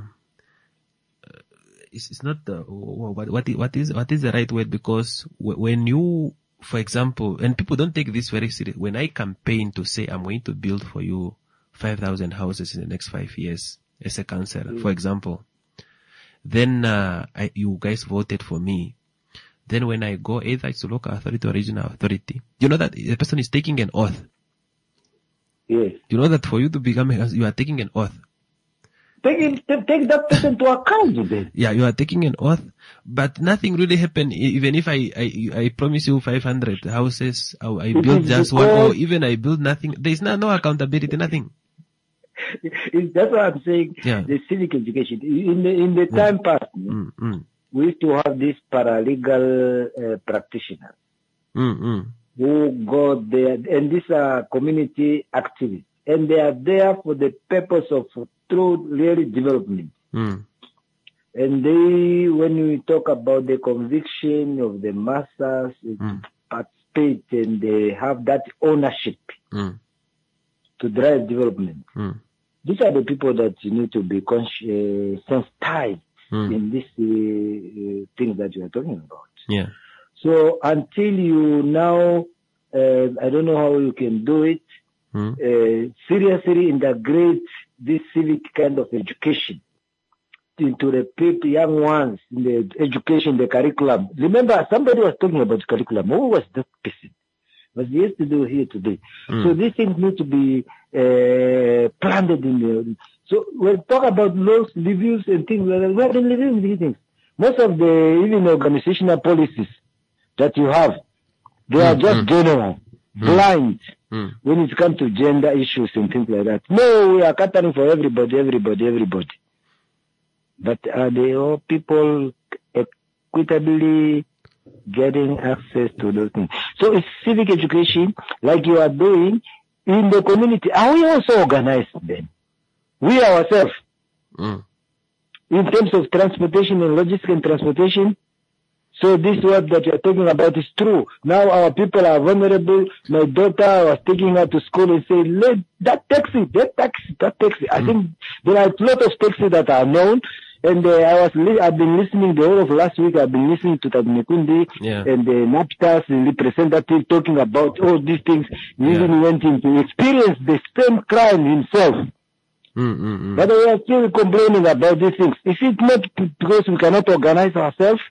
It's, it's not the, what, what, what is, what is the right word? Because when you, for example, and people don't take this very serious, when I campaign to say I'm going to build for you five thousand houses in the next five years as a councillor, mm. for example, then, uh, I, you guys voted for me. Then when I go either to local authority or regional authority, you know that the person is taking an oath. Yes. You know that for you to become a, you are taking an oath. Take, take that person to account then. Yeah, you are taking an oath, but nothing really happened. Even if I, I, I promise you five hundred houses, I, I build just one, or even I build nothing. There is no, no accountability, nothing. It's, that's what I'm saying. Yeah. The civic education. In the, in the time mm. past, mm, mm. we used to have these paralegal uh, practitioners mm, mm. who go there, and these are community activists, and they are there for the purpose of true, really development. Mm. And they, when we talk about the conviction of the masses, mm. participate and they have that ownership mm. to drive development. Mm. These are the people that you need to be consci- uh, sensitized mm. in this uh, uh, thing that you are talking about. Yeah. So until you now, uh, I don't know how you can do it, mm. uh, seriously integrate this civic kind of education into the people, young ones, in the education, the curriculum. Remember, somebody was talking about curriculum. Who was that person? It was yesterday or here today. Mm. So these things need to be uh, planted in the... So we'll talk about laws, reviews and things like that. We have been reviewing these things. Most of the even organizational policies that you have, they mm. are just mm. general, mm. blind, mm. when it comes to gender issues and things like that. No, we are catering for everybody, everybody, everybody. But are they all people equitably getting access to those things? So it's civic education, like you are doing in the community. Are we also organized then? We ourselves, mm. in terms of transportation and logistics and transportation. So this word that you're talking about is true. Now our people are vulnerable. My daughter was taking her to school and saying, let that taxi, that taxi, that taxi. I mm. think there are a lot of taxis that are known. And uh, I was, li- I've been listening the whole of last week. I've been listening to Tadmekundi yeah. and the NAPTA's representative talking about all these things. He Yeah. even went in to experience the same crime himself. Mm, mm, mm. But we are still complaining about these things. Is it not because we cannot organize ourselves?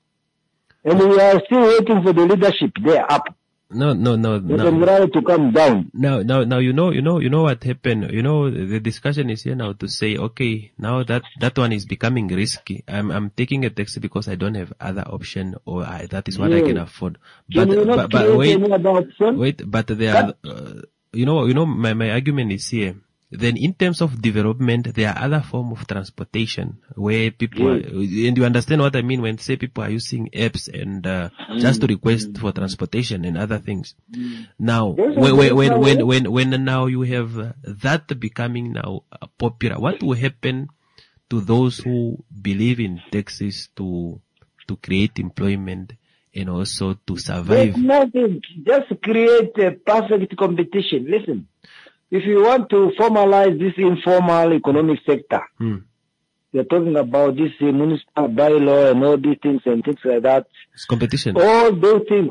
And we are still waiting for the leadership there up. No, no, no, The no. Temporary to come down. Now, now, now, you know, you know, you know what happened. You know, the discussion is here now to say, okay, now that that one is becoming risky. I'm, I'm taking a taxi because I don't have other option, or I, that is what I Yeah. can afford. Can But, you not but, but create wait, any other option? wait, but there are, uh, you know, you know, my, my argument is here. Then in terms of development, there are other form of transportation where people Yes. are, and you understand what I mean when say people are using apps and, uh, just to request for transportation and other things. Now, Those are when, very when, when, powerful. when, when now you have uh, that becoming now uh, popular, what will happen to those who believe in taxis to, to create employment and also to survive? There's nothing. Just create a perfect competition. Listen, if you want to formalize this informal economic sector, Hmm. you're talking about this uh, municipal bylaw and all these things and things like that. It's competition. All those things,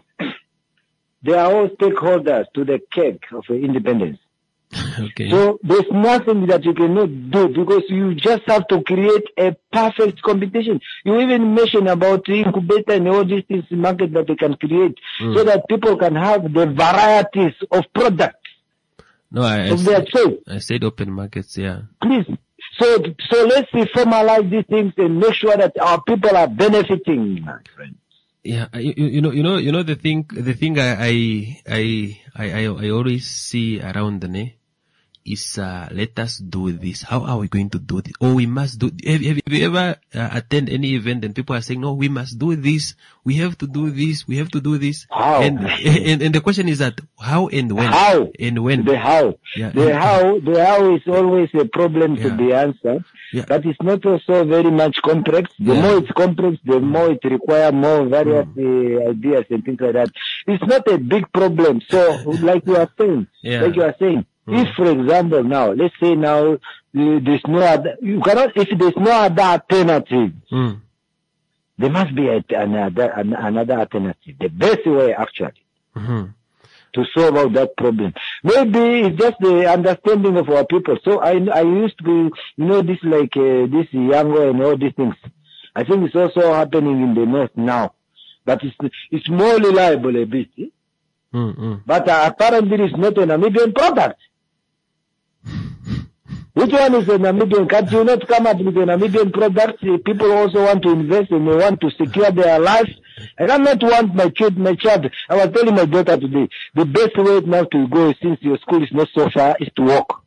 they are all stakeholders to the cake of uh, independence. Okay. So there's nothing that you cannot do because you just have to create a perfect competition. You even mentioned about the incubator and all these things, market that they can create Mm. so that people can have the varieties of products No, I, I, of their said, choice. I said open markets, yeah. Please. So, so let's see, formalize these things and make sure that our people are benefiting, my friend. Yeah, you, you know, you know, you know the thing, the thing I, I, I, I, I always see around the ne is, uh, let us do this. How are we going to do this? Oh, we must do, have, have you ever uh, attend any event and people are saying, no, we must do this. We have to do this. We have to do this. How? And, and, and the question is that how and when? How? And when? The how. Yeah. The how, the how is always a problem to Yeah. be answered. Yeah. But it's not also very much complex. The Yeah. more it's complex, the more it requires more various uh, ideas and things like that. It's not a big problem. So, like you are saying, Yeah. like you are saying, if, for example, now, let's say now, uh, there's no other, you cannot, if there's no other alternative, Mm. there must be a, another, an, another alternative. The best way, actually, Mm-hmm. to solve out that problem. Maybe it's just the understanding of our people. So I I used to be, you know, this like uh, this Yango and all these things. I think it's also happening in the north now, but it's it's more reliable a bit. Eh? Mm-hmm. But uh, apparently it's not a Namibian product. Which one is a Namibian? Can't you not come up with a Namibian product? People also want to invest and they want to secure their life. I cannot want my kid, my child. I was telling my daughter today, the best way now to go since your school is not so far is to walk.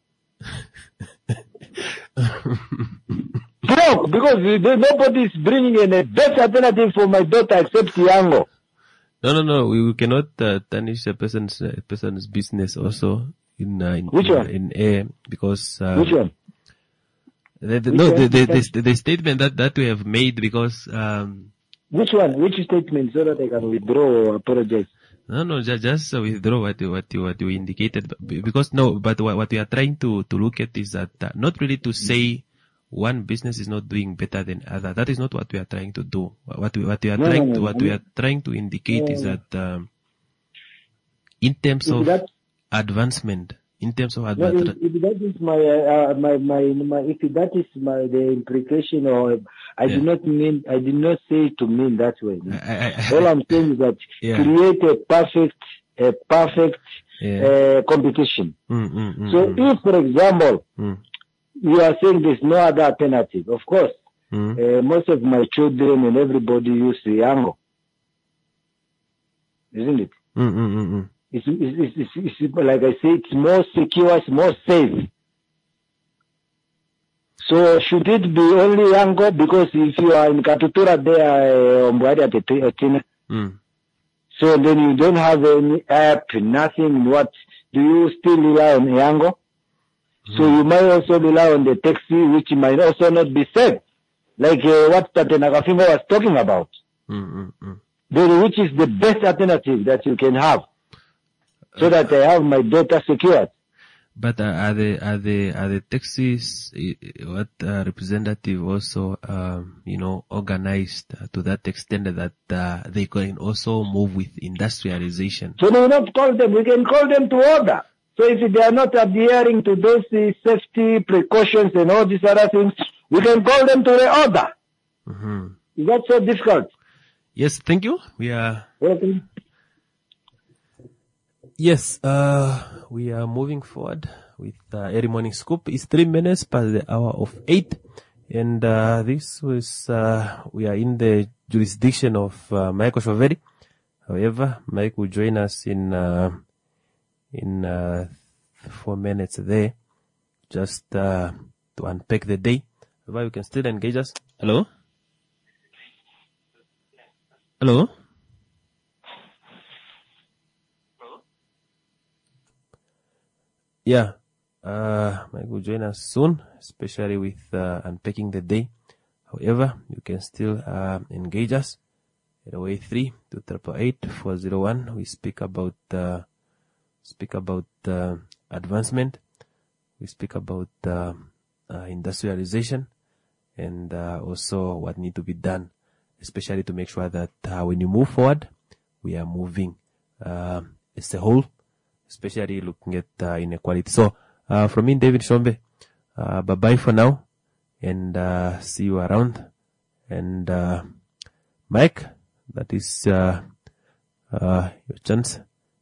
Walk, because nobody is bringing in a best alternative for my daughter except Yango. No, no, no. We, we cannot uh, tarnish a person's a person's business also in uh, in, Which in, one? in air because uh, Which one? The, the, Which no, one? the, the, the, the statement that, that we have made because um, Which one? Which statement so that I can withdraw or apologize? no, no, just, just uh, withdraw what you, what you, what you indicated B- because no, but what, what we are trying to, to look at is that uh, not really to say one business is not doing better than other. That is not what we are trying to do. What we, what we are No, trying no, to, no, what no. we are trying to indicate No, is no. that um, in terms If of that- advancement, in terms of No, advancement. if, if that is my, uh, my, my, my, if that is my, the implication or, I Yeah. did not mean, I did not say it to mean that way. I, I, All I'm saying is that Yeah. create a perfect, a perfect, Yeah. uh, competition. Mm, mm, mm, So mm, if, for example, mm, you are saying there's no other alternative, of course, mm. uh, most of my children and everybody use the Yango. Isn't it? Mm, mm, mm, mm. It's, it's, it's, it's, it's, like I say, it's more secure, it's more safe. So should it be only Yango? Because if you are in Katutura there, uh, Mbwari at the Tina, Mm. so then you don't have any app, nothing. What do you still rely on Yango? So you might also rely on the taxi, which might also not be safe, like uh, what Tate Nagafinga was talking about. Mm, mm, mm. Then which is the best alternative that you can have, so that I have my data secured. But uh, are the are the are the taxis uh, what uh, representative also um, you know organized uh, to that extent that uh, they can also move with industrialization? So we will not call them, we can call them to order. So if they are not adhering to those uh, safety precautions and all these other things, we can call them to the order. Mm-hmm. Is that so difficult? Yes, thank you. We are Okay. yes, uh, we are moving forward with uh, Early Morning Scoop. It's three minutes past the hour of eight, and uh, this was uh, we are in the jurisdiction of uh, Michael Shoveri. However, Mike will join us in uh, in uh, four minutes there, just uh, to unpack the day. However, you can still engage us. Hello, hello. Yeah, uh, Mike will join us soon, especially with uh, unpacking the day. However, you can still uh, engage us at zero eight three two eight eight four zero one. We speak about uh, speak about uh, advancement. We speak about uh, uh, industrialization and uh, also what need to be done, especially to make sure that uh, when you move forward, we are moving uh, as a whole, especially looking at uh, inequality. So, uh, from me, David Shombe, uh, bye-bye for now, and uh, see you around. And uh, Mike, that is uh, uh, your chance.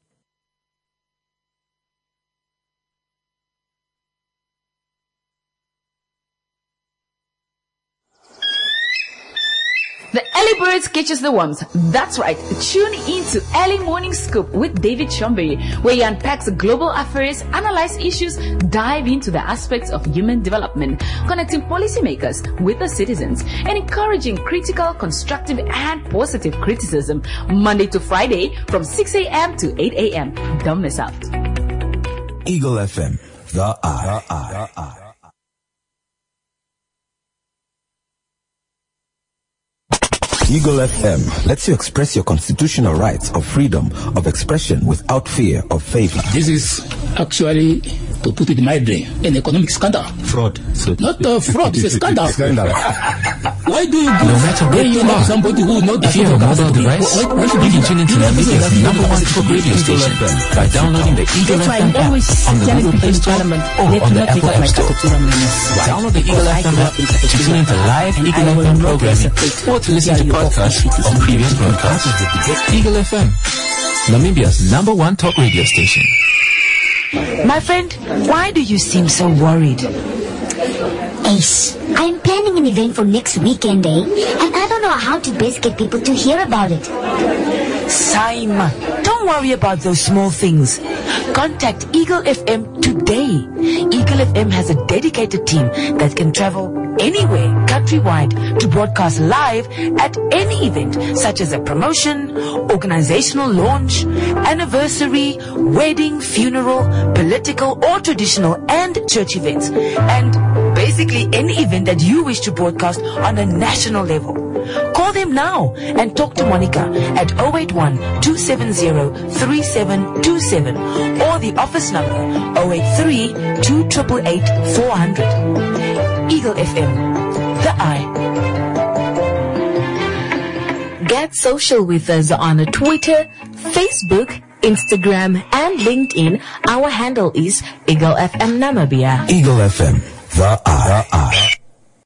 The early birds catches the worms. That's right. Tune in to Early Morning Scoop with David Chombe, where he unpacks global affairs, analyze issues, dive into the aspects of human development, connecting policymakers with the citizens, and encouraging critical, constructive, and positive criticism. Monday to Friday from six a.m. to eight a.m. Don't miss out. Eagle F M, the I. The I. The I. Eagle F M lets you express your constitutional rights of freedom of expression without fear of favor. This is actually, to put it mildly, an economic scandal. Fraud. So Not a fraud, it's a scandal. Scandal. Why do you give No matter where you know are, somebody who knows if you have a mobile device, why, why should you you can tune into Namibia's number one top radio station by downloading the Eagle F M app on the Google Play Store or on the Apple App Store. Download the Eagle F M app to tune into live Eagle F M programming or to listen to podcasts of previous broadcasts. Eagle F M, Namibia's number one top radio station. My friend, why do you seem so worried? Ace, I'm planning an event for next weekend, eh? And I don't know how to best get people to hear about it. Simon, don't worry about those small things. Contact Eagle F M today. Eagle F M has a dedicated team that can travel anywhere countrywide to broadcast live at any event, such as a promotion, organizational launch, anniversary, wedding, funeral, political or traditional and church events, and basically any event that you wish to broadcast on a national level. Call them now and talk to Monica at zero eight one, two seven zero, three seven two seven or the office number zero eight three, two eight eight, four hundred. Eagle F M, the Eye. Get social with us on Twitter, Facebook, Instagram, and LinkedIn. Our handle is Eagle F M Namibia. Eagle F M, the Eye. The Eye.